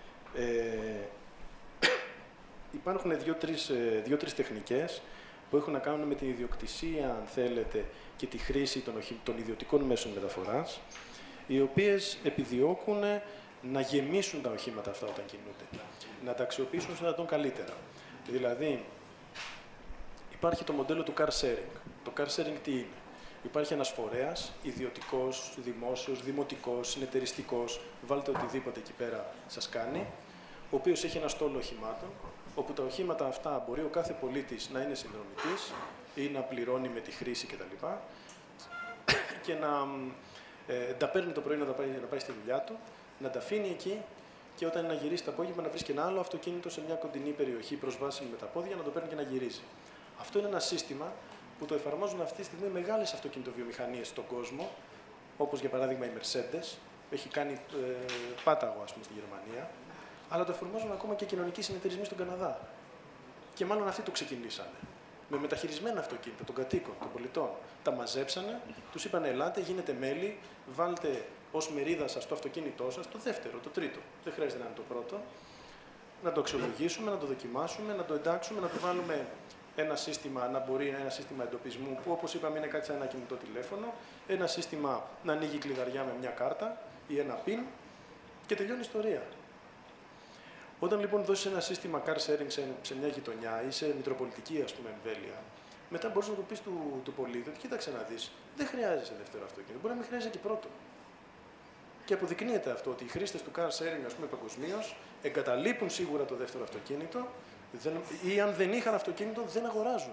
Υπάρχουν δύο-τρεις τεχνικές που έχουν να κάνουν με την ιδιοκτησία, αν θέλετε, και τη χρήση των ιδιωτικών μέσων μεταφοράς, οι οποίες επιδιώκουν να γεμίσουν τα οχήματα αυτά όταν κινούνται, να τα αξιοποιήσουν όσο δυνατόν καλύτερα. Δηλαδή, υπάρχει το μοντέλο του car sharing. Το car sharing τι είναι? Υπάρχει ένας φορέας, ιδιωτικός, δημόσιος, δημοτικός, συνεταιριστικός, βάλτε οτιδήποτε εκεί πέρα σας κάνει, ο οποίος έχει ένα στόλο οχημάτων, όπου τα οχήματα αυτά μπορεί ο κάθε πολίτης να είναι συνδρομητής ή να πληρώνει με τη χρήση κτλ. Και να τα παίρνει το πρωί να πάει στη δουλειά του, να τα αφήνει εκεί και όταν είναι να γυρίσει το απόγευμα να βρίσκει ένα άλλο αυτοκίνητο σε μια κοντινή περιοχή προσβάσιμη με τα πόδια, να το παίρνει και να γυρίζει. Αυτό είναι ένα σύστημα που το εφαρμόζουν αυτή τη στιγμή μεγάλες αυτοκινητοβιομηχανίες στον κόσμο, όπως για παράδειγμα η Mercedes, έχει κάνει πάταγο, ας πούμε, στη Γερμανία, αλλά το εφαρμόζουν ακόμα και κοινωνικοί συνεταιρισμοί στον Καναδά. Και μάλλον αυτοί το ξεκινήσανε. Με μεταχειρισμένα αυτοκίνητα των κατοίκων, των πολιτών. Τα μαζέψανε, τους είπαν: ελάτε, γίνετε μέλη, βάλτε ως μερίδα σας το αυτοκίνητό σας, το δεύτερο, το τρίτο. Δεν χρειάζεται να είναι το πρώτο. Να το αξιολογήσουμε, να το δοκιμάσουμε, να το εντάξουμε, να το βάλουμε ένα σύστημα, να μπορεί ένα σύστημα εντοπισμού που, όπως είπαμε, είναι κάτι σαν ένα κινητό τηλέφωνο, ένα σύστημα να ανοίγει κλειδαριά με μια κάρτα ή ένα PIN και τελειώνει η ιστορία. Όταν λοιπόν δώσεις ένα σύστημα car sharing σε μια γειτονιά ή σε μητροπολιτική, ας πούμε, εμβέλεια, μετά μπορείς να το πεις του πολίτη ότι κοίταξε να δεις, δεν χρειάζεσαι δεύτερο αυτοκίνητο, μπορεί να μην χρειάζεσαι και πρώτο. Και αποδεικνύεται αυτό ότι οι χρήστες του car sharing, ας πούμε, παγκοσμίως, εγκαταλείπουν σίγουρα το δεύτερο αυτοκίνητο ή αν δεν είχαν αυτοκίνητο δεν αγοράζουν.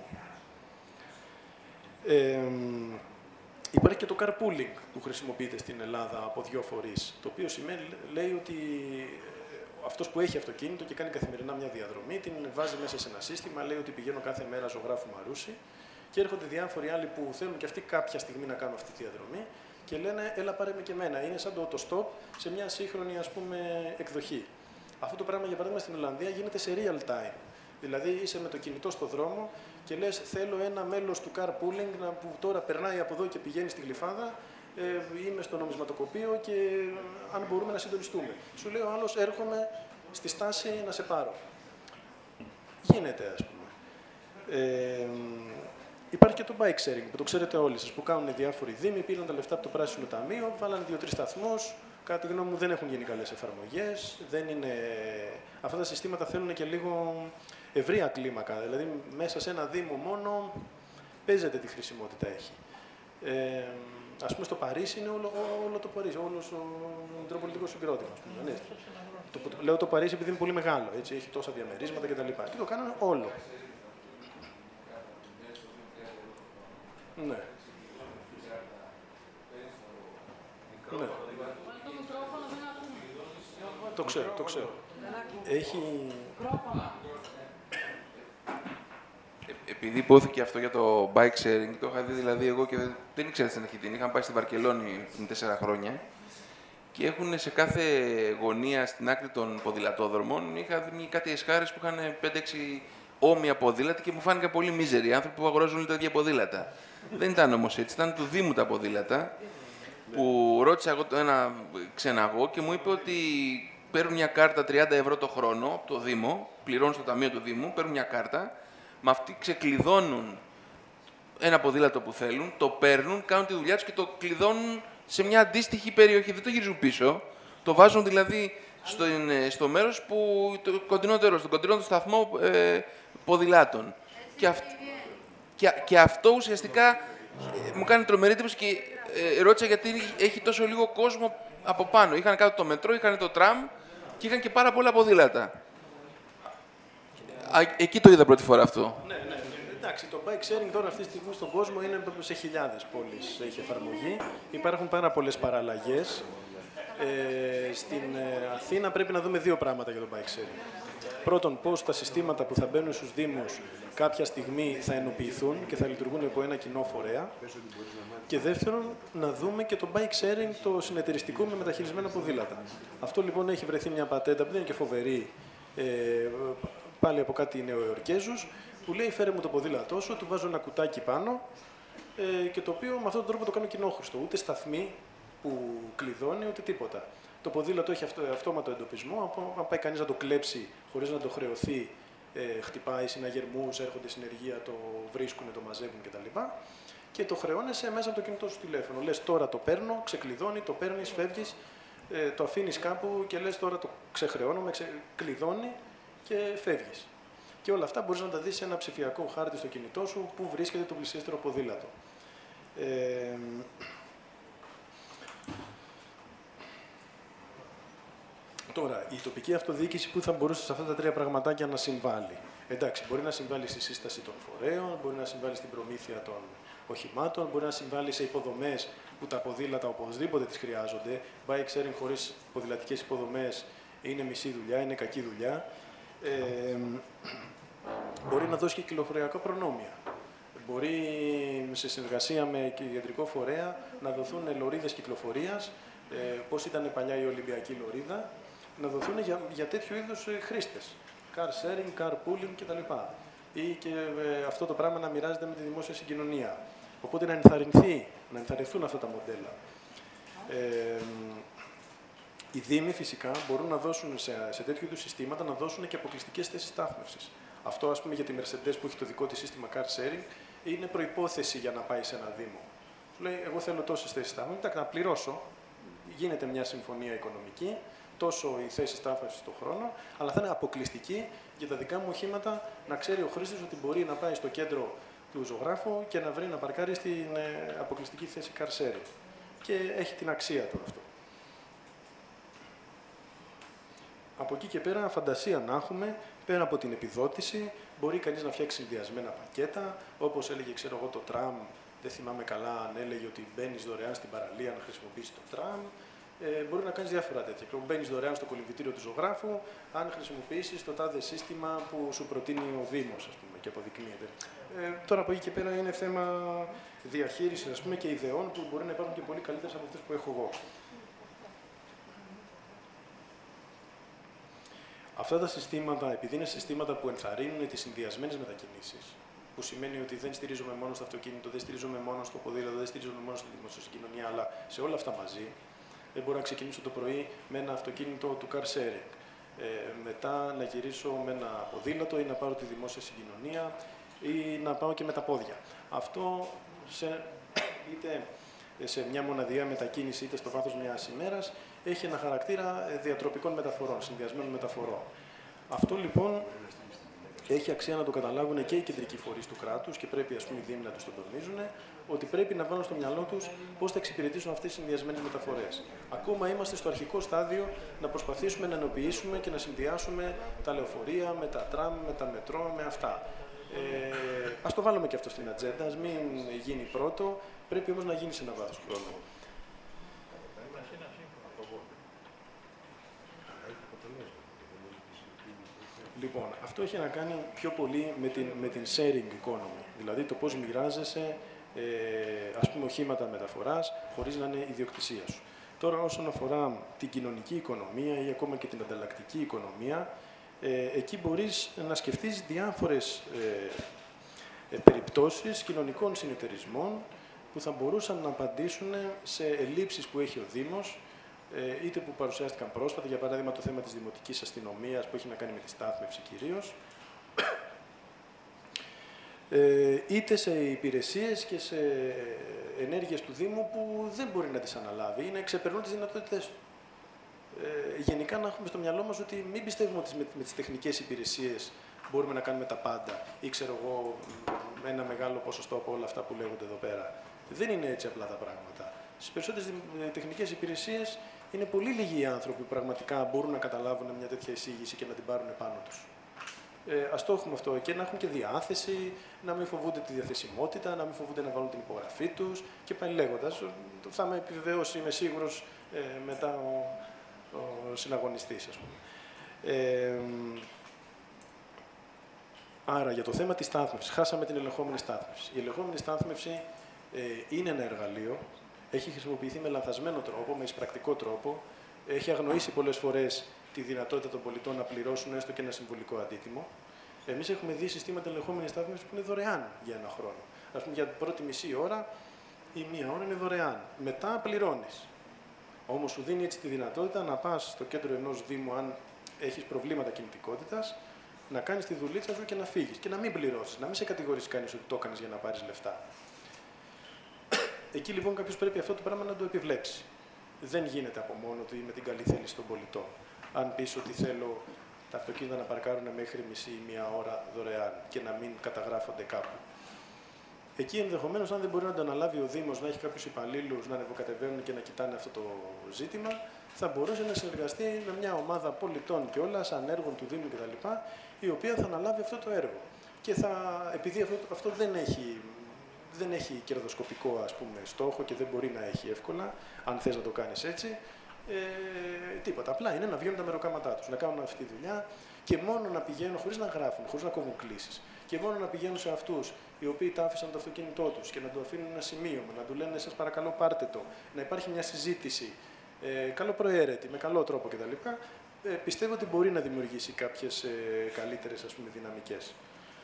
Υπάρχει και το carpooling που χρησιμοποιείται στην Ελλάδα από δύο φορείς, το οποίο λέει ότι αυτός που έχει αυτοκίνητο και κάνει καθημερινά μια διαδρομή, την βάζει μέσα σε ένα σύστημα, λέει ότι πηγαίνω κάθε μέρα ζωγράφου Μαρούσι και έρχονται διάφοροι άλλοι που θέλουν και αυτοί κάποια στιγμή να κάνουν αυτή τη διαδρομή και λένε έλα πάρε με και εμένα. Είναι σαν το autostop σε μια σύγχρονη, ας πούμε, εκδοχή. Αυτό το πράγμα, για παράδειγμα, στην Ολλανδία γίνεται σε real time. Δηλαδή είσαι με το κινητό στο δρόμο και λες θέλω ένα μέλος του carpooling που τώρα περνάει από εδώ και πηγαίνει στη Γλυφάδα, είμαι στο νομισματοκοπείο και αν μπορούμε να συντονιστούμε. Σου λέει ο άλλος έρχομαι στη στάση να σε πάρω. Γίνεται, ας πούμε. Υπάρχει και το bike sharing που το ξέρετε όλοι σας, που κάνουν διάφοροι δήμοι, πήραν τα λεφτά από το Πράσινο Ταμείο, βάλανε 2-3 σταθμούς. Κατά τη γνώμη μου δεν έχουν γίνει καλές εφαρμογές. Αυτά τα συστήματα θέλουν και λίγο ευρεία κλίμακα. Δηλαδή μέσα σε ένα δήμο μόνο παίζεται τι χρησιμότητα έχει. Ας πούμε στο Παρίσι είναι όλο το Παρίσι, όλο το μητροπολιτικό συγκρότημα. Λέω το Παρίσι επειδή είναι πολύ μεγάλο, έτσι, έχει τόσα διαμερίσματα κτλ. Και το κάνανε όλο. Ναι. Ναι. Το ξέρω. Έχει... Επειδή υπόθηκε αυτό για το bike sharing, το είχα δει δηλαδή εγώ και δεν ήξερα στην αρχή την. Είχαμε πάει στη Βαρκελόνη πριν 4 χρόνια και έχουν σε κάθε γωνία στην άκρη των ποδηλατόδρομων είχα δει κάτι εσχάρες που είχαν 5-6 όμοια ποδήλατα και μου φάνηκαν πολύ μίζεροι άνθρωποι που αγοράζουν όλοι τα ίδια ποδήλατα. Δεν ήταν όμως έτσι, ήταν του Δήμου τα ποδήλατα που ρώτησα εγώ ένα ξεναγό και μου είπε ότι παίρνουν μια κάρτα 30 ευρώ το χρόνο από το Δήμο, πληρώνουν στο ταμείο του Δήμου, παίρνουν μια κάρτα, με αυτή ξεκλειδώνουν ένα ποδήλατο που θέλουν, το παίρνουν, κάνουν τη δουλειά τους και το κλειδώνουν σε μια αντίστοιχη περιοχή. Δεν το γυρίζουν πίσω, το βάζουν δηλαδή στο μέρος που το κοντινότερο, στον κοντινότερο σταθμό ποδηλάτων. Και αυτό ουσιαστικά μου κάνει τρομερή εντύπωση και ρώτησα γιατί έχει τόσο λίγο κόσμο από πάνω. Είχαν κάτω το μετρό, είχαν το τραμ και είχαν και πάρα πολλά ποδήλατα. Εκεί το είδα πρώτη φορά αυτό. Ναι. Εντάξει, το bike sharing τώρα αυτή τη στιγμή στον κόσμο είναι σε χιλιάδες πόλεις έχει εφαρμογή. Υπάρχουν πάρα πολλές παραλλαγές. Στην Αθήνα πρέπει να δούμε δύο πράγματα για το bike sharing. Πρώτον, πώς τα συστήματα που θα μπαίνουν στους Δήμους κάποια στιγμή θα ενοποιηθούν και θα λειτουργούν από ένα κοινό φορέα. Και δεύτερον, να δούμε και το bike sharing, το συνεταιριστικό με μεταχειρισμένα ποδήλατα. Αυτό λοιπόν έχει βρεθεί μια πατέντα που δεν είναι και φοβερή, πάλι από κάτι νεοεορκέζους, που λέει φέρε μου το ποδήλατό σου, του βάζω ένα κουτάκι πάνω και το οποίο με αυτόν τον τρόπο το κάνω κοινόχρηστο. Ούτε σταθμή που κλειδώνει, ούτε τίποτα. Το ποδήλατο έχει αυτόματο εντοπισμό, αν πάει κανείς να το κλέψει χωρίς να το χρεωθεί, χτυπάει συναγερμούς, έρχονται συνεργεία, το βρίσκουν, το μαζεύουν κτλ. Και το χρεώνεσαι μέσα από το κινητό σου τηλέφωνο. Λες τώρα το παίρνω, ξεκλειδώνει, το παίρνεις, φεύγεις, το αφήνεις κάπου και λες τώρα το ξεχρεώνω, κλειδώνει και φεύγεις. Και όλα αυτά μπορείς να τα δεις σε ένα ψηφιακό χάρτη στο κινητό σου που βρίσκεται το πλησιέστερο ποδήλατο. Τώρα, η τοπική αυτοδιοίκηση που θα μπορούσε σε αυτά τα τρία πραγματάκια να συμβάλλει. Εντάξει, μπορεί να συμβάλλει στη σύσταση των φορέων, μπορεί να συμβάλλει στην προμήθεια των οχημάτων, μπορεί να συμβάλλει σε υποδομές που τα ποδήλατα οπωσδήποτε τις χρειάζονται. Bike sharing χωρίς ποδηλατικές υποδομές είναι μισή δουλειά, είναι κακή δουλειά. Μπορεί να δώσει και κυκλοφοριακά προνόμια. Μπορεί σε συνεργασία με κεντρικό φορέα να δοθούν λωρίδες κυκλοφορίας, πώς ήταν παλιά η Ολυμπιακή λωρίδα, να δοθούν για τέτοιου είδους χρήστες. Car sharing, car pooling κτλ. Ή και αυτό το πράγμα να μοιράζεται με τη δημόσια συγκοινωνία. Οπότε να ενθαρρυνθούν αυτά τα μοντέλα. Οι Δήμοι φυσικά μπορούν να δώσουν σε τέτοιου είδους συστήματα να δώσουν και αποκλειστικές θέσεις στάθμευσης. Αυτό, ας πούμε, για τη Mercedes που έχει το δικό της σύστημα car sharing, είναι προϋπόθεση για να πάει σε ένα Δήμο. Σου λέει, εγώ θέλω τόσες θέσεις στάθμευσης, να πληρώσω. Γίνεται μια συμφωνία οικονομική, τόσο η θέση στάθμευσης στον χρόνο, αλλά θα είναι αποκλειστική για τα δικά μου οχήματα, να ξέρει ο χρήστης ότι μπορεί να πάει στο κέντρο του ζωγράφου και να βρει να παρκάρει στην αποκλειστική θέση car sharing. Και έχει την αξία του αυτό. Από εκεί και πέρα, φαντασία να έχουμε, πέρα από την επιδότηση, μπορεί κανείς να φτιάξει συνδυασμένα πακέτα, όπως έλεγε, ξέρω εγώ, το τραμ, δεν θυμάμαι καλά αν έλεγε ότι μπαίνεις δωρεάν στην παραλία να χρησιμοποιήσεις το τραμ. Μπορεί να κάνεις διάφορα τέτοια. Μπαίνεις δωρεάν στο κολυμβητήριο του ζωγράφου, αν χρησιμοποιήσεις το τάδε σύστημα που σου προτείνει ο Δήμος, ας πούμε, και αποδεικνύεται. Τώρα από εκεί και πέρα είναι θέμα διαχείρισης, ας πούμε, και ιδεών που μπορεί να υπάρχουν και πολύ καλύτερες από αυτές που έχω εγώ. Αυτά τα συστήματα, επειδή είναι συστήματα που ενθαρρύνουν τις συνδυασμένες μετακινήσεις, που σημαίνει ότι δεν στηρίζομαι μόνο στο αυτοκίνητο, δεν στηρίζομαι μόνο στο ποδήλατο, δεν στηρίζομαι μόνο στη δημοσιοσυγκοινωνία, αλλά σε όλα αυτά μαζί, δεν μπορώ να ξεκινήσω το πρωί με ένα αυτοκίνητο του car sharing. Μετά να γυρίσω με ένα ποδήλατο ή να πάρω τη δημόσια συγκοινωνία ή να πάω και με τα πόδια. Αυτό είτε σε μια μοναδιαία μετακίνηση είτε στο βάθος μιας ημέρας έχει ένα χαρακτήρα διατροπικών μεταφορών, συνδυασμένων μεταφορών. Αυτό λοιπόν έχει αξία να το καταλάβουν και οι κεντρικοί φορείς του κράτους και πρέπει, ας πούμε, οι Δήμοι να τους το τονίζουν, ότι πρέπει να βάλουν στο μυαλό τους πώς θα εξυπηρετήσουν αυτές τις συνδυασμένες μεταφορές. Ακόμα είμαστε στο αρχικό στάδιο να προσπαθήσουμε να ενοποιήσουμε και να συνδυάσουμε τα λεωφορεία με τα τραμ, με τα μετρό, με αυτά. Ας το βάλουμε και αυτό στην ατζέντα, ας μην γίνει πρώτο, πρέπει όμως να γίνει σε ένα βάθος χρόνου. Λοιπόν, αυτό έχει να κάνει πιο πολύ με την sharing economy, δηλαδή το πώς μοιράζεσαι, ας πούμε, οχήματα μεταφοράς χωρίς να είναι ιδιοκτησία σου. Τώρα, όσον αφορά την κοινωνική οικονομία ή ακόμα και την ανταλλακτική οικονομία, εκεί μπορείς να σκεφτείς διάφορες περιπτώσεις κοινωνικών συνεταιρισμών που θα μπορούσαν να απαντήσουν σε ελλείψεις που έχει ο Δήμος, είτε που παρουσιάστηκαν πρόσφατα, για παράδειγμα το θέμα της δημοτικής αστυνομίας που έχει να κάνει με τη στάθμευση κυρίως, είτε σε υπηρεσίες και σε ενέργειες του Δήμου που δεν μπορεί να τις αναλάβει ή να ξεπερνούν τις δυνατότητες του. Γενικά να έχουμε στο μυαλό μας ότι μην πιστεύουμε ότι με τις τεχνικές υπηρεσίες μπορούμε να κάνουμε τα πάντα ή, ξέρω εγώ, ένα μεγάλο ποσοστό από όλα αυτά που λέγονται εδώ πέρα. Δεν είναι έτσι απλά τα πράγματα. Στις περισσότερες τεχνικές υπηρεσίες είναι πολύ λίγοι οι άνθρωποι που πραγματικά μπορούν να καταλάβουν μια τέτοια εισήγηση και να την πάρουν πάνω τους. Ας το έχουμε αυτό και να έχουν και διάθεση, να μην φοβούνται τη διαθεσιμότητα, να μην φοβούνται να βάλουν την υπογραφή τους και πάλι λέγοντας. Θα με επιβεβαιώσει, είμαι σίγουρος, μετά ο συναγωνιστής, ας πούμε. Άρα, για το θέμα της στάθμευσης, χάσαμε την ελεγχόμενη στάθμευση. Η ελεγχόμενη στάθμευση είναι ένα εργαλείο, έχει χρησιμοποιηθεί με λανθασμένο τρόπο, με εισπρακτικό τρόπο, έχει αγνοήσει πολλές φορές τη δυνατότητα των πολιτών να πληρώσουν έστω και ένα συμβολικό αντίτιμο. Εμείς έχουμε δει συστήματα ελεγχόμενης στάθμευσης που είναι δωρεάν για ένα χρόνο. Ας πούμε, για την πρώτη μισή ώρα ή μία ώρα είναι δωρεάν. Μετά πληρώνεις. Όμως σου δίνει έτσι τη δυνατότητα να πας στο κέντρο ενός Δήμου, αν έχεις προβλήματα κινητικότητας, να κάνεις τη δουλίτσα σου και να φύγεις. Και να μην πληρώσεις, να μην σε κατηγορήσει κανείς ότι το έκανες για να πάρεις λεφτά. Εκεί λοιπόν κάποιος πρέπει αυτό το πράγμα να το επιβλέψει. Δεν γίνεται από μόνο του ή με την καλή θέληση των πολιτών. Αν πεις ότι θέλω τα αυτοκίνητα να παρκάρουν μέχρι μισή ή μία ώρα δωρεάν και να μην καταγράφονται κάπου. Εκεί ενδεχομένως, αν δεν μπορεί να το αναλάβει ο Δήμος, να έχει κάποιους υπαλλήλους να ανεβοκατεβαίνουν και να κοιτάνε αυτό το ζήτημα, θα μπορούσε να συνεργαστεί με μια ομάδα πολιτών κιόλας, ανέργων του Δήμου κτλ., η οποία θα αναλάβει αυτό το έργο. Και επειδή αυτό δεν έχει κερδοσκοπικό, ας πούμε, στόχο και δεν μπορεί να έχει εύκολα, αν θες να το κάνεις έτσι, τίποτα. Απλά είναι να βγαίνουν τα μεροκάματά τους, να κάνουν αυτή τη δουλειά και μόνο να πηγαίνουν χωρίς να γράφουν, χωρίς να κόβουν κλήσεις. Και μόνο να πηγαίνουν σε αυτούς οι οποίοι τα άφησαν το αυτοκίνητό τους και να του αφήνουν ένα σημείωμα, να του λένε σας παρακαλώ πάρτε το, να υπάρχει μια συζήτηση καλοπροαίρετη, με καλό τρόπο κτλ. πιστεύω ότι μπορεί να δημιουργήσει κάποιες καλύτερες, ας πούμε, δυναμικές.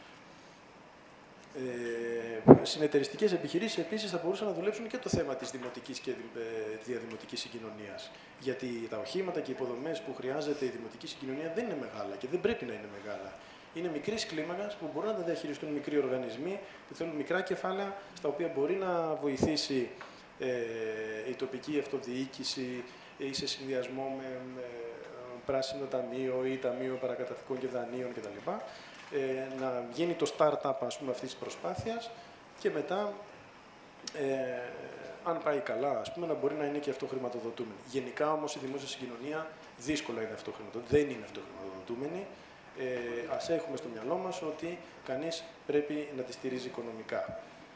Συνεταιριστικές επιχειρήσεις επίσης θα μπορούσαν να δουλέψουν και το θέμα της δημοτικής και διαδημοτικής συγκοινωνίας. Γιατί τα οχήματα και οι υποδομές που χρειάζεται η δημοτική συγκοινωνία δεν είναι μεγάλα και δεν πρέπει να είναι μεγάλα. Είναι μικρής κλίμακας που μπορούν να τα διαχειριστούν μικροί οργανισμοί που θέλουν μικρά κεφάλαια, στα οποία μπορεί να βοηθήσει η τοπική αυτοδιοίκηση ή σε συνδυασμό με πράσινο ταμείο ή ταμείο παρακαταθήκων και δανείων κτλ. Να γίνει το start-up, ας πούμε, αυτής της προσπάθειας και μετά, αν πάει καλά, ας πούμε, να μπορεί να είναι και αυτοχρηματοδοτούμενη. Γενικά όμως η δημόσια συγκοινωνία δύσκολα είναι αυτοχρηματοδοτούμενη, δεν είναι αυτοχρηματοδοτούμενη. Ας έχουμε στο μυαλό μας ότι κανείς πρέπει να τη στηρίζει οικονομικά.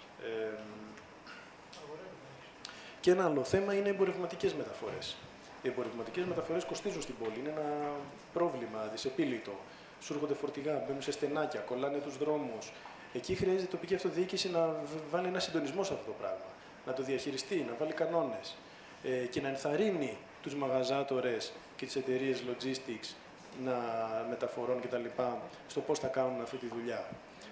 Και ένα άλλο θέμα είναι οι εμπορευματικές μεταφορές. Οι εμπορευματικές μεταφορές κοστίζουν στην πόλη, είναι ένα πρόβλημα δυσεπίλητο. Σου έρχονται φορτηγά, μπαίνουν σε στενάκια, κολλάνε τους δρόμους. Εκεί χρειάζεται η τοπική αυτοδιοίκηση να βάλει ένα συντονισμό σε αυτό το πράγμα. Να το διαχειριστεί, να βάλει κανόνες και να ενθαρρύνει τους μαγαζάτορες και τις εταιρείες logistics μεταφορών κτλ. Στο πώς θα κάνουν αυτή τη δουλειά.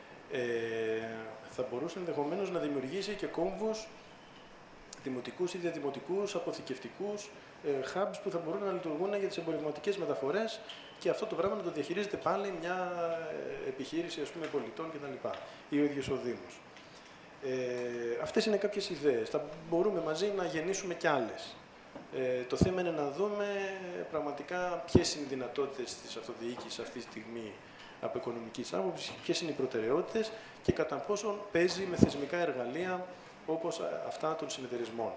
Θα μπορούσε ενδεχομένως να δημιουργήσει και κόμβους δημοτικούς ή διαδημοτικούς, αποθηκευτικούς, hubs που θα μπορούν να λειτουργούν για τις εμπορευματικές μεταφορές και αυτό το πράγμα να το διαχειρίζεται πάλι μια επιχείρηση, ας πούμε, πολιτών κτλ. Ή ο ίδιος ο Δήμος. Αυτές είναι κάποιες ιδέες. Θα μπορούμε μαζί να γεννήσουμε κι άλλες. Το θέμα είναι να δούμε πραγματικά ποιες είναι οι δυνατότητες της αυτοδιοίκησης αυτή τη στιγμή από οικονομικής άποψης, ποιες είναι οι προτεραιότητες και κατά πόσον παίζει με θεσμικά εργαλεία όπως αυτά των συνεταιρισμών.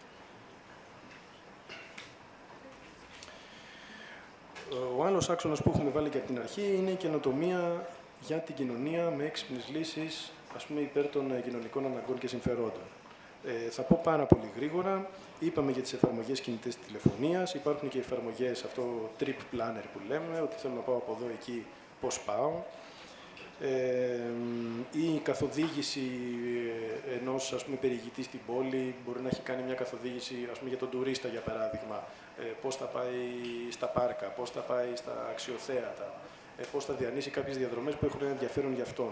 Ο άλλος άξονας που έχουμε βάλει και από την αρχή είναι η καινοτομία για την κοινωνία με έξυπνες λύσεις, ας πούμε, υπέρ των κοινωνικών αναγκών και συμφερόντων. Θα πω πάρα πολύ γρήγορα. Είπαμε για τις εφαρμογές κινητής τηλεφωνίας. Υπάρχουν και εφαρμογές, αυτό trip planner που λέμε, ότι θέλω να πάω από εδώ εκεί, πώς πάω. Η καθοδήγηση ενός, ας πούμε, περιηγητή στην πόλη μπορεί να έχει κάνει μια καθοδήγηση, ας πούμε, για τον τουρίστα, για παράδειγμα. Πώς θα πάει στα πάρκα, πώς θα πάει στα αξιοθέατα, πώς θα διανύσει κάποιες διαδρομές που έχουν ένα ενδιαφέρον για αυτόν.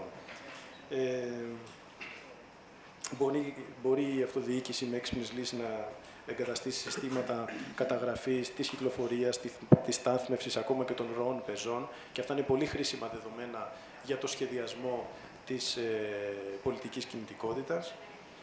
Μπορεί η αυτοδιοίκηση με έξυπνες λύσεις να εγκαταστήσει συστήματα καταγραφής της κυκλοφορίας, της στάθμευσης, ακόμα και των ροών πεζών. Και αυτά είναι πολύ χρήσιμα δεδομένα για το σχεδιασμό της πολιτικής κινητικότητας.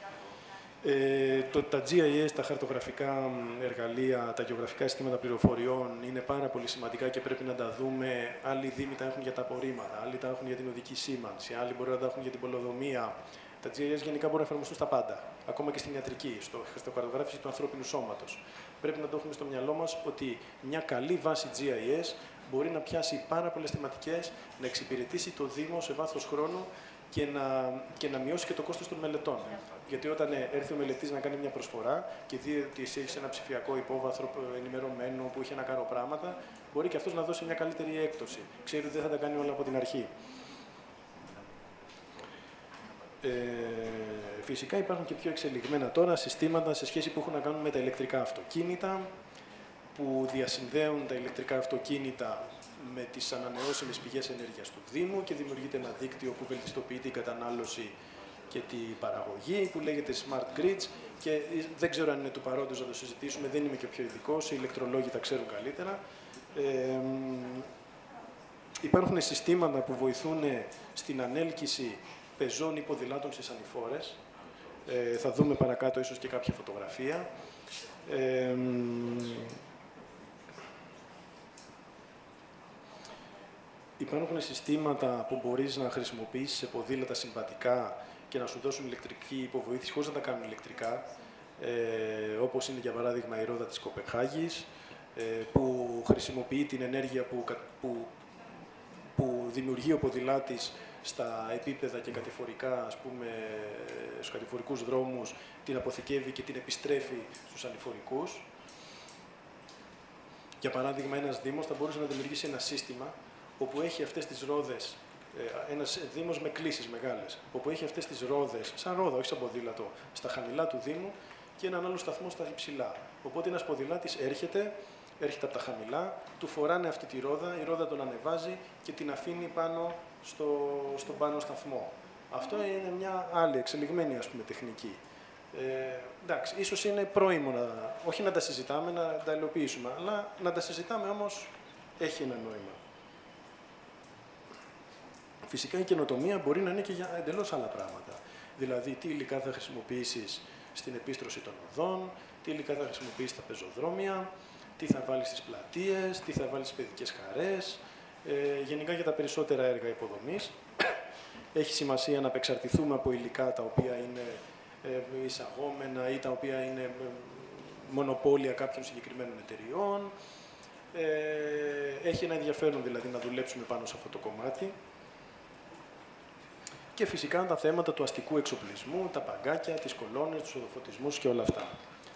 Τα GIS, τα χαρτογραφικά εργαλεία, τα γεωγραφικά συστήματα πληροφοριών είναι πάρα πολύ σημαντικά και πρέπει να τα δούμε. Άλλοι δήμοι τα έχουν για τα απορρίμματα, άλλοι τα έχουν για την οδική σήμανση, άλλοι μπορεί να τα έχουν για την πολεοδομία. Τα GIS γενικά μπορούν να εφαρμοστούν στα πάντα, ακόμα και στην ιατρική, στο χαρτογράφηση του ανθρώπινου σώματος. Πρέπει να το έχουμε στο μυαλό μας ότι μια καλή βάση GIS μπορεί να πιάσει πάρα πολλές θεματικές, να εξυπηρετήσει το Δήμο σε βάθος χρόνου και να μειώσει και το κόστος των μελετών. Γιατί όταν έρθει ο μελετής να κάνει μια προσφορά και δει ότι εσύ έχεις ένα ψηφιακό υπόβαθρο ενημερωμένο που έχει να κάνω πράγματα, μπορεί και αυτός να δώσει μια καλύτερη έκπτωση. Ξέρει ότι δεν θα τα κάνει όλα από την αρχή. Φυσικά υπάρχουν και πιο εξελιγμένα τώρα συστήματα σε σχέση που έχουν να κάνουν με τα ηλεκτρικά αυτοκίνητα, που διασυνδέουν τα ηλεκτρικά αυτοκίνητα με τις ανανεώσιμες πηγές ενέργειας του Δήμου και δημιουργείται ένα δίκτυο που βελτιστοποιεί την κατανάλωση και την παραγωγή, που λέγεται Smart Grids και δεν ξέρω αν είναι του παρόντος να το συζητήσουμε, δεν είμαι και πιο ειδικός, οι ηλεκτρολόγοι τα ξέρουν καλύτερα. Υπάρχουν συστήματα που βοηθούν στην ανέλκυση πεζών ή ποδηλάτων στις ανηφόρες. Θα δούμε παρακάτω ίσως και κάποια φωτογραφία. Υπάρχουν συστήματα που μπορείς να χρησιμοποιήσεις σε ποδήλατα συμβατικά και να σου δώσουν ηλεκτρική υποβοήθηση χωρίς να τα κάνουν ηλεκτρικά, όπως είναι για παράδειγμα η ρόδα της Κοπενχάγης, που χρησιμοποιεί την ενέργεια που δημιουργεί ο ποδηλάτης στα επίπεδα και κατηφορικά, ας πούμε, στους κατηφορικούς δρόμους, την αποθηκεύει και την επιστρέφει στους ανηφορικούς. Για παράδειγμα, ένας Δήμος θα μπορούσε να δημιουργήσει ένα σύστημα όπου έχει αυτές τις ρόδες, ένας Δήμος με κλίσεις μεγάλες, όπου έχει αυτές τις ρόδες, σαν ρόδα, όχι σαν ποδήλατο, στα χαμηλά του Δήμου και έναν άλλο σταθμό στα υψηλά. Οπότε ένας ποδηλάτης έρχεται, έρχεται από τα χαμηλά, του φοράνε αυτή τη ρόδα, η ρόδα τον ανεβάζει και την αφήνει πάνω στον πάνω σταθμό. Αυτό είναι μια άλλη εξελιγμένη, ας πούμε, τεχνική. Εντάξει, ίσως είναι πρόημο, όχι να τα συζητάμε, να τα υλοποιήσουμε, αλλά να τα συζητάμε όμως έχει ένα νόημα. Φυσικά η καινοτομία μπορεί να είναι και για εντελώς άλλα πράγματα. Δηλαδή, τι υλικά θα χρησιμοποιήσεις στην επίστρωση των οδών, τι υλικά θα χρησιμοποιήσεις στα πεζοδρόμια, τι θα βάλεις στις πλατείες, τι θα βάλεις στις παιδικές χαρές, γενικά για τα περισσότερα έργα υποδομής. Έχει σημασία να απεξαρτηθούμε από υλικά τα οποία είναι εισαγόμενα ή τα οποία είναι μονοπόλια κάποιων συγκεκριμένων εταιριών. Έχει ένα ενδιαφέρον δηλαδή να δουλέψουμε πάνω σε αυτό το κομμάτι. Και φυσικά τα θέματα του αστικού εξοπλισμού, τα παγκάκια, τις κολόνες, τους οδοφωτισμούς και όλα αυτά.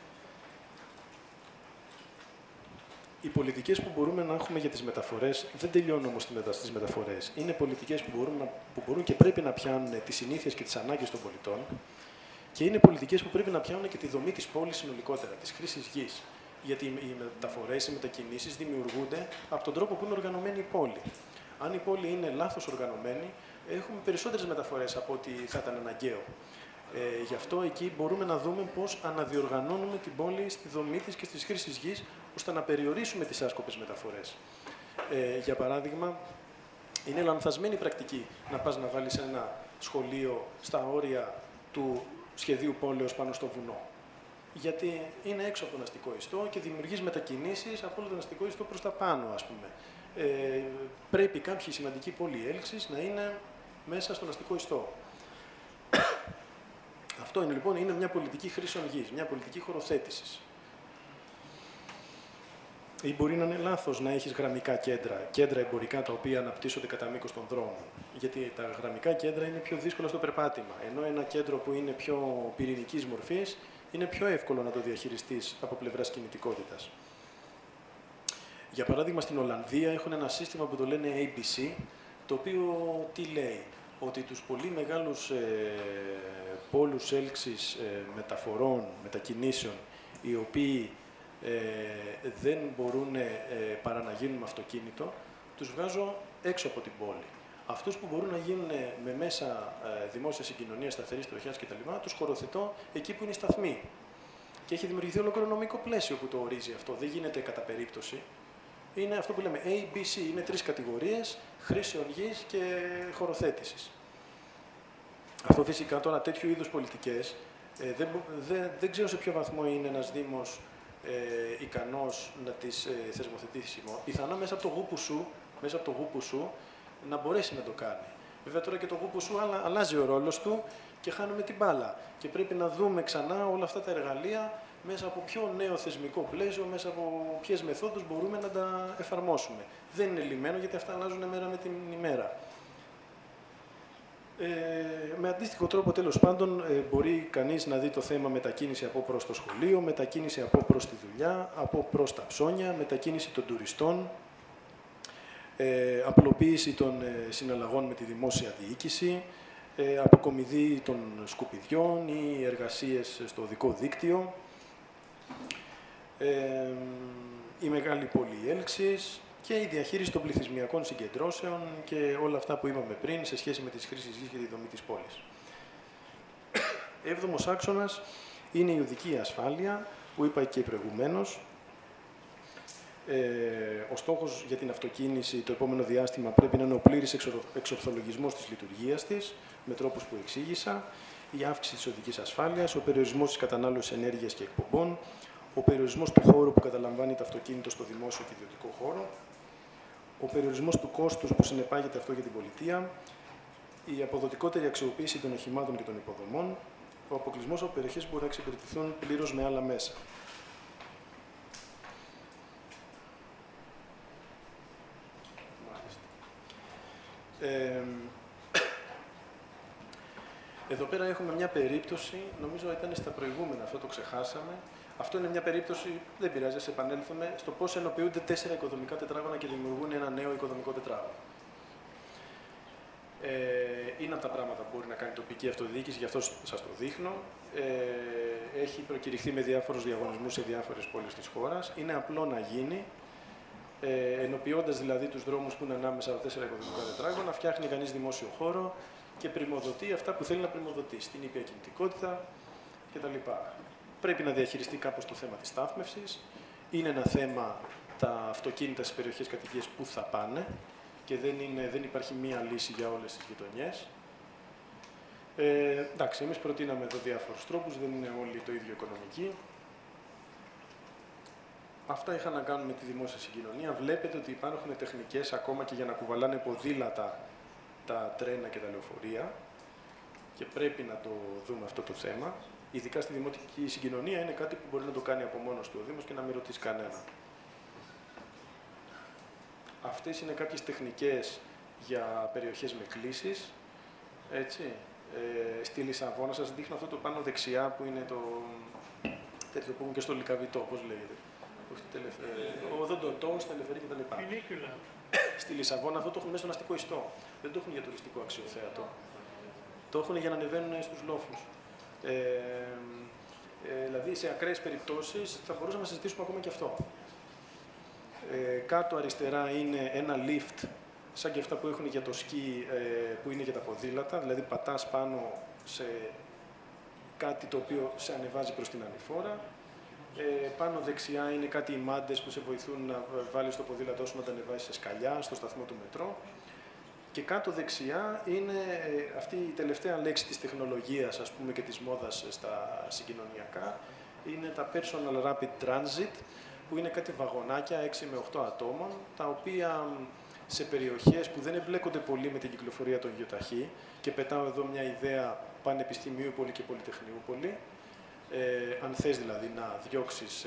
Οι πολιτικές που μπορούμε να έχουμε για τις μεταφορές δεν τελειώνουν όμως στις μεταφορές. Είναι πολιτικές που μπορούν και πρέπει να πιάνουν τις συνήθειες και τις ανάγκες των πολιτών και είναι πολιτικές που πρέπει να πιάνουν και τη δομή της πόλης συνολικότερα, της χρήσης γης. Γιατί οι μεταφορές, οι μετακινήσεις δημιουργούνται από τον τρόπο που είναι οργανωμένη η πόλη. Αν η πόλη είναι λάθος οργανωμένη, έχουμε περισσότερες μεταφορές από ό,τι θα ήταν αναγκαίο. Γι' αυτό εκεί μπορούμε να δούμε πώς αναδιοργανώνουμε την πόλη στη δομή της και στις χρήσεις γης, ώστε να περιορίσουμε τις άσκοπες μεταφορές. Για παράδειγμα, είναι λανθασμένη πρακτική να πας να βάλεις ένα σχολείο στα όρια του σχεδίου πόλεως πάνω στο βουνό. Γιατί είναι έξω από τον αστικό ιστό και δημιουργείς μετακινήσεις από όλο τον αστικό ιστό προς τα πάνω, ας πούμε. Πρέπει κάποιοι σημαντικοί πόλοι έλξης να είναι μέσα στον αστικό ιστό. Αυτό είναι, λοιπόν, είναι μια πολιτική χρήσεων γης, μια πολιτική χωροθέτησης. Ή μπορεί να είναι λάθος να έχεις γραμμικά κέντρα, κέντρα εμπορικά τα οποία αναπτύσσονται κατά μήκος των δρόμων. Γιατί τα γραμμικά κέντρα είναι πιο δύσκολα στο περπάτημα. Ενώ ένα κέντρο που είναι πιο πυρηνικής μορφής είναι πιο εύκολο να το διαχειριστείς από πλευράς κινητικότητας. Για παράδειγμα, στην Ολλανδία έχουν ένα σύστημα που το λένε ABC, το οποίο τι λέει? Ότι τους πολύ μεγάλους πόλους έλξης μεταφορών, μετακινήσεων, οι οποίοι δεν μπορούν παρά να γίνουν με αυτοκίνητο, τους βγάζω έξω από την πόλη. Αυτούς που μπορούν να γίνουν με μέσα δημόσια συγκοινωνία, σταθερής τροχιάς κτλ., τους χωροθετώ εκεί που είναι οι σταθμοί. Και έχει δημιουργηθεί ολόκληρο νομικό πλαίσιο που το ορίζει αυτό. Δεν γίνεται κατά περίπτωση. Είναι αυτό που λέμε ABC, είναι 3 κατηγορίες χρήσεων γης και χωροθέτησης. Αυτό φυσικά τώρα τέτοιου είδους πολιτικές δεν ξέρω σε ποιο βαθμό είναι ένας Δήμος ικανός να τις θεσμοθετήσει. Πιθανά μέσα από το γούπου σου να μπορέσει να το κάνει. Βέβαια τώρα και το γούπου σου αλλάζει ο ρόλος του και χάνουμε την μπάλα. Και πρέπει να δούμε ξανά όλα αυτά τα εργαλεία μέσα από ποιο νέο θεσμικό πλαίσιο, μέσα από ποιες μεθόδους μπορούμε να τα εφαρμόσουμε. Δεν είναι λυμμένο γιατί αυτά αλλάζουν μέρα με την ημέρα. Με αντίστοιχο τρόπο, τέλος πάντων, μπορεί κανείς να δει το θέμα μετακίνηση από προς το σχολείο, μετακίνηση από προς τη δουλειά, από προς τα ψώνια, μετακίνηση των τουριστών, απλοποίηση των συναλλαγών με τη δημόσια διοίκηση, αποκομιδή των σκουπιδιών ή εργασίες στο οδικό δίκτυο, η μεγάλη πόλη έλξης και η διαχείριση των πληθυσμιακών συγκεντρώσεων και όλα αυτά που είπαμε πριν σε σχέση με τις χρήσεις γης και τη δομή της πόλης. Έβδομος άξονας είναι η οδική ασφάλεια, που είπα και προηγουμένως. Ο στόχος για την αυτοκίνηση το επόμενο διάστημα πρέπει να είναι ο πλήρης εξορθολογισμός της λειτουργίας της, με τρόπους που εξήγησα, η αύξηση της οδικής ασφάλειας, ο περιορισμός της κατανάλωσης ενέργειας και εκπομπών, ο περιορισμός του χώρου που καταλαμβάνει το αυτοκίνητο στο δημόσιο και ιδιωτικό χώρο, ο περιορισμός του κόστους που συνεπάγεται αυτό για την πολιτεία, η αποδοτικότερη αξιοποίηση των οχημάτων και των υποδομών, ο αποκλεισμός από περιοχές που μπορούν να εξυπηρετηθούν πλήρως με άλλα μέσα. Εδώ πέρα έχουμε μια περίπτωση, νομίζω ήταν στα προηγούμενα, αυτό το ξεχάσαμε. Αυτό είναι μια περίπτωση, δεν πειράζει, ας επανέλθουμε, στο πώς ενοποιούνται 4 οικοδομικά τετράγωνα και δημιουργούν ένα νέο οικοδομικό τετράγωνο. Είναι από τα πράγματα που μπορεί να κάνει η τοπική αυτοδιοίκηση, γι' αυτό σας το δείχνω. Έχει προκηρυχθεί με διάφορους διαγωνισμούς σε διάφορες πόλεις της χώρας. Είναι απλό να γίνει, ενοποιώντας δηλαδή τους δρόμους που είναι ανάμεσα από 4 οικοδομικά τετράγωνα, φτιάχνει κανείς δημόσιο χώρο και πριμοδοτεί αυτά που θέλει να πριμοδοτήσει, την ήπια κινητικότητα κτλ. Πρέπει να διαχειριστεί κάπως το θέμα της στάθμευσης. Είναι ένα θέμα τα αυτοκίνητα στις περιοχές κατοικίες που θα πάνε και δεν υπάρχει μία λύση για όλες τις γειτονιές. Εντάξει, εμείς προτείναμε εδώ διάφορους τρόπους, δεν είναι όλοι το ίδιο οικονομικοί. Αυτά είχαν να κάνουν με τη δημόσια συγκοινωνία. Βλέπετε ότι υπάρχουν τεχνικές ακόμα και για να κουβαλάνε ποδήλατα τα τρένα και τα λεωφορεία και πρέπει να το δούμε αυτό το θέμα. Ειδικά στη δημοτική συγκοινωνία είναι κάτι που μπορεί να το κάνει από μόνος του ο Δήμος και να μην ρωτήσει κανένα. Αυτές είναι κάποιες τεχνικές για περιοχές με κλήσεις. Έτσι. Στη Λισαβόνα σας δείχνω αυτό το πάνω δεξιά που είναι το τέτοιο που έχουν και στο Λυκαβητό, πώς λέγεται. Ο Δοντοτό, στα Ελευθερία κτλ. Στη Λισαβόνα αυτό το έχουν μέσα στον αστικό ιστό. Δεν το έχουν για τουριστικό αξιοθέατο. Το έχουν για να ανεβαίνουν στους λόφους. Δηλαδή, σε ακραίες περιπτώσεις θα μπορούσαμε να συζητήσουμε ακόμα και αυτό. Κάτω αριστερά είναι ένα lift, σαν και αυτά που έχουν για το σκι, που είναι για τα ποδήλατα. Δηλαδή, πατάς πάνω σε κάτι το οποίο σε ανεβάζει προς την ανηφόρα. Πάνω δεξιά είναι κάτι οι μάντες που σε βοηθούν να βάλεις το ποδήλατό σου να τα ανεβάσεις σε σκαλιά, στο σταθμό του μετρό. Και κάτω δεξιά είναι αυτή η τελευταία λέξη της τεχνολογίας, ας πούμε, και της μόδας στα συγκοινωνιακά. Είναι τα Personal Rapid Transit, που είναι κάτι βαγονάκια 6 με 8 ατόμων, τα οποία σε περιοχές που δεν εμπλέκονται πολύ με την κυκλοφορία των γεωταχή, και πετάω εδώ μια ιδέα Πανεπιστημίουπολη και Πολυτεχνιούπολη, αν θες δηλαδή να διώξεις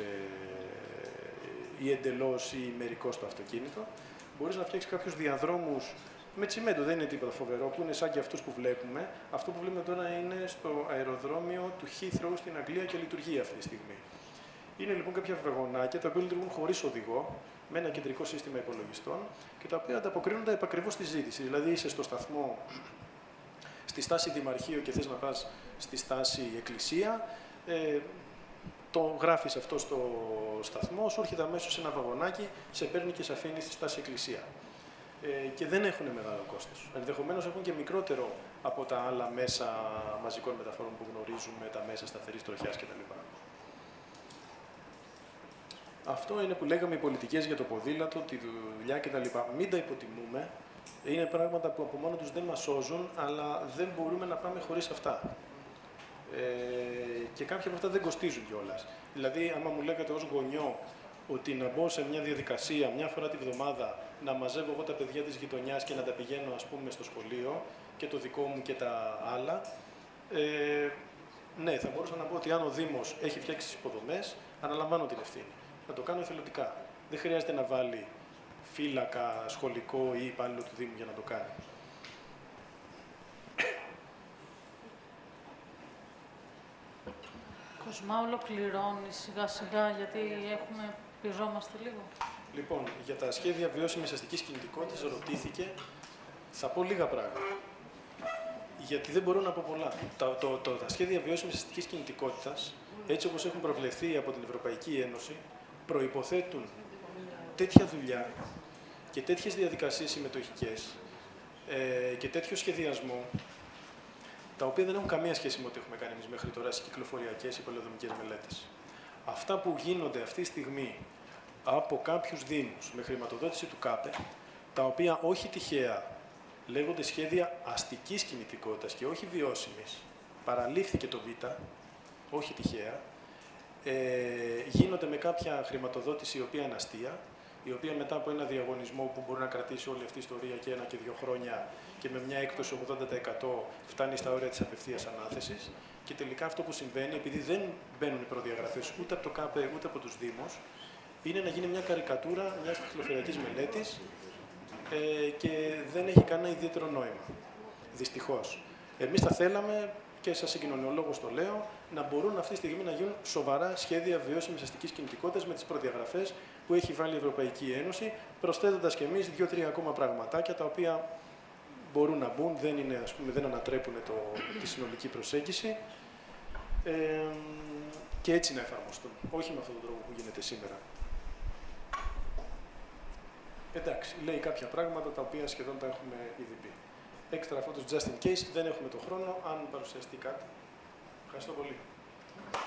ή εντελώς ή μερικώς το αυτοκίνητο, μπορείς να φτιάξεις κάποιους διαδρόμους με τσιμέντο, δεν είναι τίποτα φοβερό, που είναι σαν και αυτούς που βλέπουμε. Αυτό που βλέπουμε τώρα είναι στο αεροδρόμιο του Heathrow στην Αγγλία και λειτουργεί αυτή τη στιγμή. Είναι λοιπόν κάποια βαγονάκια τα οποία λειτουργούν χωρίς οδηγό, με ένα κεντρικό σύστημα υπολογιστών και τα οποία ανταποκρίνονται επακριβώς στη ζήτηση. Δηλαδή είσαι στο σταθμό, στη στάση Δημαρχείο και θες να πας στη στάση Εκκλησία, το γράφεις αυτό στο σταθμό, σου έρχεται αμέσως ένα βαγονάκι, σε παίρνει και σε αφήνει στη στάση Εκκλησία. Και δεν έχουν μεγάλο κόστος. Ενδεχομένως έχουν και μικρότερο από τα άλλα μέσα μαζικών μεταφορών που γνωρίζουμε, τα μέσα σταθερής τροχιάς κτλ. Αυτό είναι που λέγαμε οι πολιτικές για το ποδήλατο, τη δουλειά κτλ. Μην τα υποτιμούμε. Είναι πράγματα που από μόνο τους δεν μας σώζουν, αλλά δεν μπορούμε να πάμε χωρίς αυτά. Και κάποια από αυτά δεν κοστίζουν κιόλας. Δηλαδή, άμα μου λέγατε ως γονιό ότι να μπω σε μια διαδικασία μια φορά τη βδομάδα να μαζεύω εγώ τα παιδιά της γειτονιάς και να τα πηγαίνω, ας πούμε, στο σχολείο και το δικό μου και τα άλλα, ναι, θα μπορούσα να πω ότι αν ο Δήμος έχει φτιάξει τις υποδομές, αναλαμβάνω την ευθύνη. Να το κάνω εθελοντικά. Δεν χρειάζεται να βάλει φύλακα, σχολικό ή υπάλληλο του Δήμου για να το κάνει. Κοσμά, ολοκληρώνει σιγά σιγά, γιατί πιεζόμαστε λίγο. Λοιπόν, για τα σχέδια βιώσιμης αστικής κινητικότητας ρωτήθηκε, θα πω λίγα πράγματα. Γιατί δεν μπορώ να πω πολλά. Τα σχέδια βιώσιμης αστικής κινητικότητας, έτσι όπως έχουν προβλεφθεί από την Ευρωπαϊκή Ένωση, προϋποθέτουν τέτοια δουλειά και τέτοιες διαδικασίες συμμετοχικές και τέτοιο σχεδιασμό, τα οποία δεν έχουν καμία σχέση με ό,τι έχουμε κάνει εμείς μέχρι τώρα στις κυκλοφοριακές ή πολεοδομικές μελέτες. Αυτά που γίνονται αυτή τη στιγμή από κάποιους δήμους με χρηματοδότηση του ΚΑΠΕ, τα οποία όχι τυχαία λέγονται σχέδια αστικής κινητικότητας και όχι βιώσιμης, παραλήφθηκε το Β, όχι τυχαία, γίνονται με κάποια χρηματοδότηση η οποία είναι αστεία, η οποία μετά από ένα διαγωνισμό που μπορεί να κρατήσει όλη αυτή η ιστορία και 1 και 2 χρόνια και με μια έκπτωση 80% φτάνει στα όρια της απευθείας ανάθεσης και τελικά αυτό που συμβαίνει, επειδή δεν μπαίνουν οι προδιαγραφές ούτε από το ΚΑΠΕ ούτε από τους Δήμους, είναι να γίνει μια καρικατούρα μιας κυκλοφοριακής μελέτης και δεν έχει κανένα ιδιαίτερο νόημα. Δυστυχώς. Εμείς θα θέλαμε, και σαν συγκοινωνιολόγος το λέω, να μπορούν αυτή τη στιγμή να γίνουν σοβαρά σχέδια βιώσιμης αστικής κινητικότητας με τις προδιαγραφές που έχει βάλει η Ευρωπαϊκή Ένωση, προσθέτοντας και εμείς 2-3 ακόμα πραγματάκια τα οποία μπορούν να μπουν, δεν, είναι, ας πούμε, δεν ανατρέπουν τη συνολική προσέγγιση και έτσι να εφαρμοστούν, όχι με αυτόν τον τρόπο που γίνεται σήμερα. Εντάξει, λέει κάποια πράγματα τα οποία σχεδόν τα έχουμε ήδη πει. Έξτρα φώτος just in case, δεν έχουμε το χρόνο, αν παρουσιαστεί κάτι. Ευχαριστώ πολύ.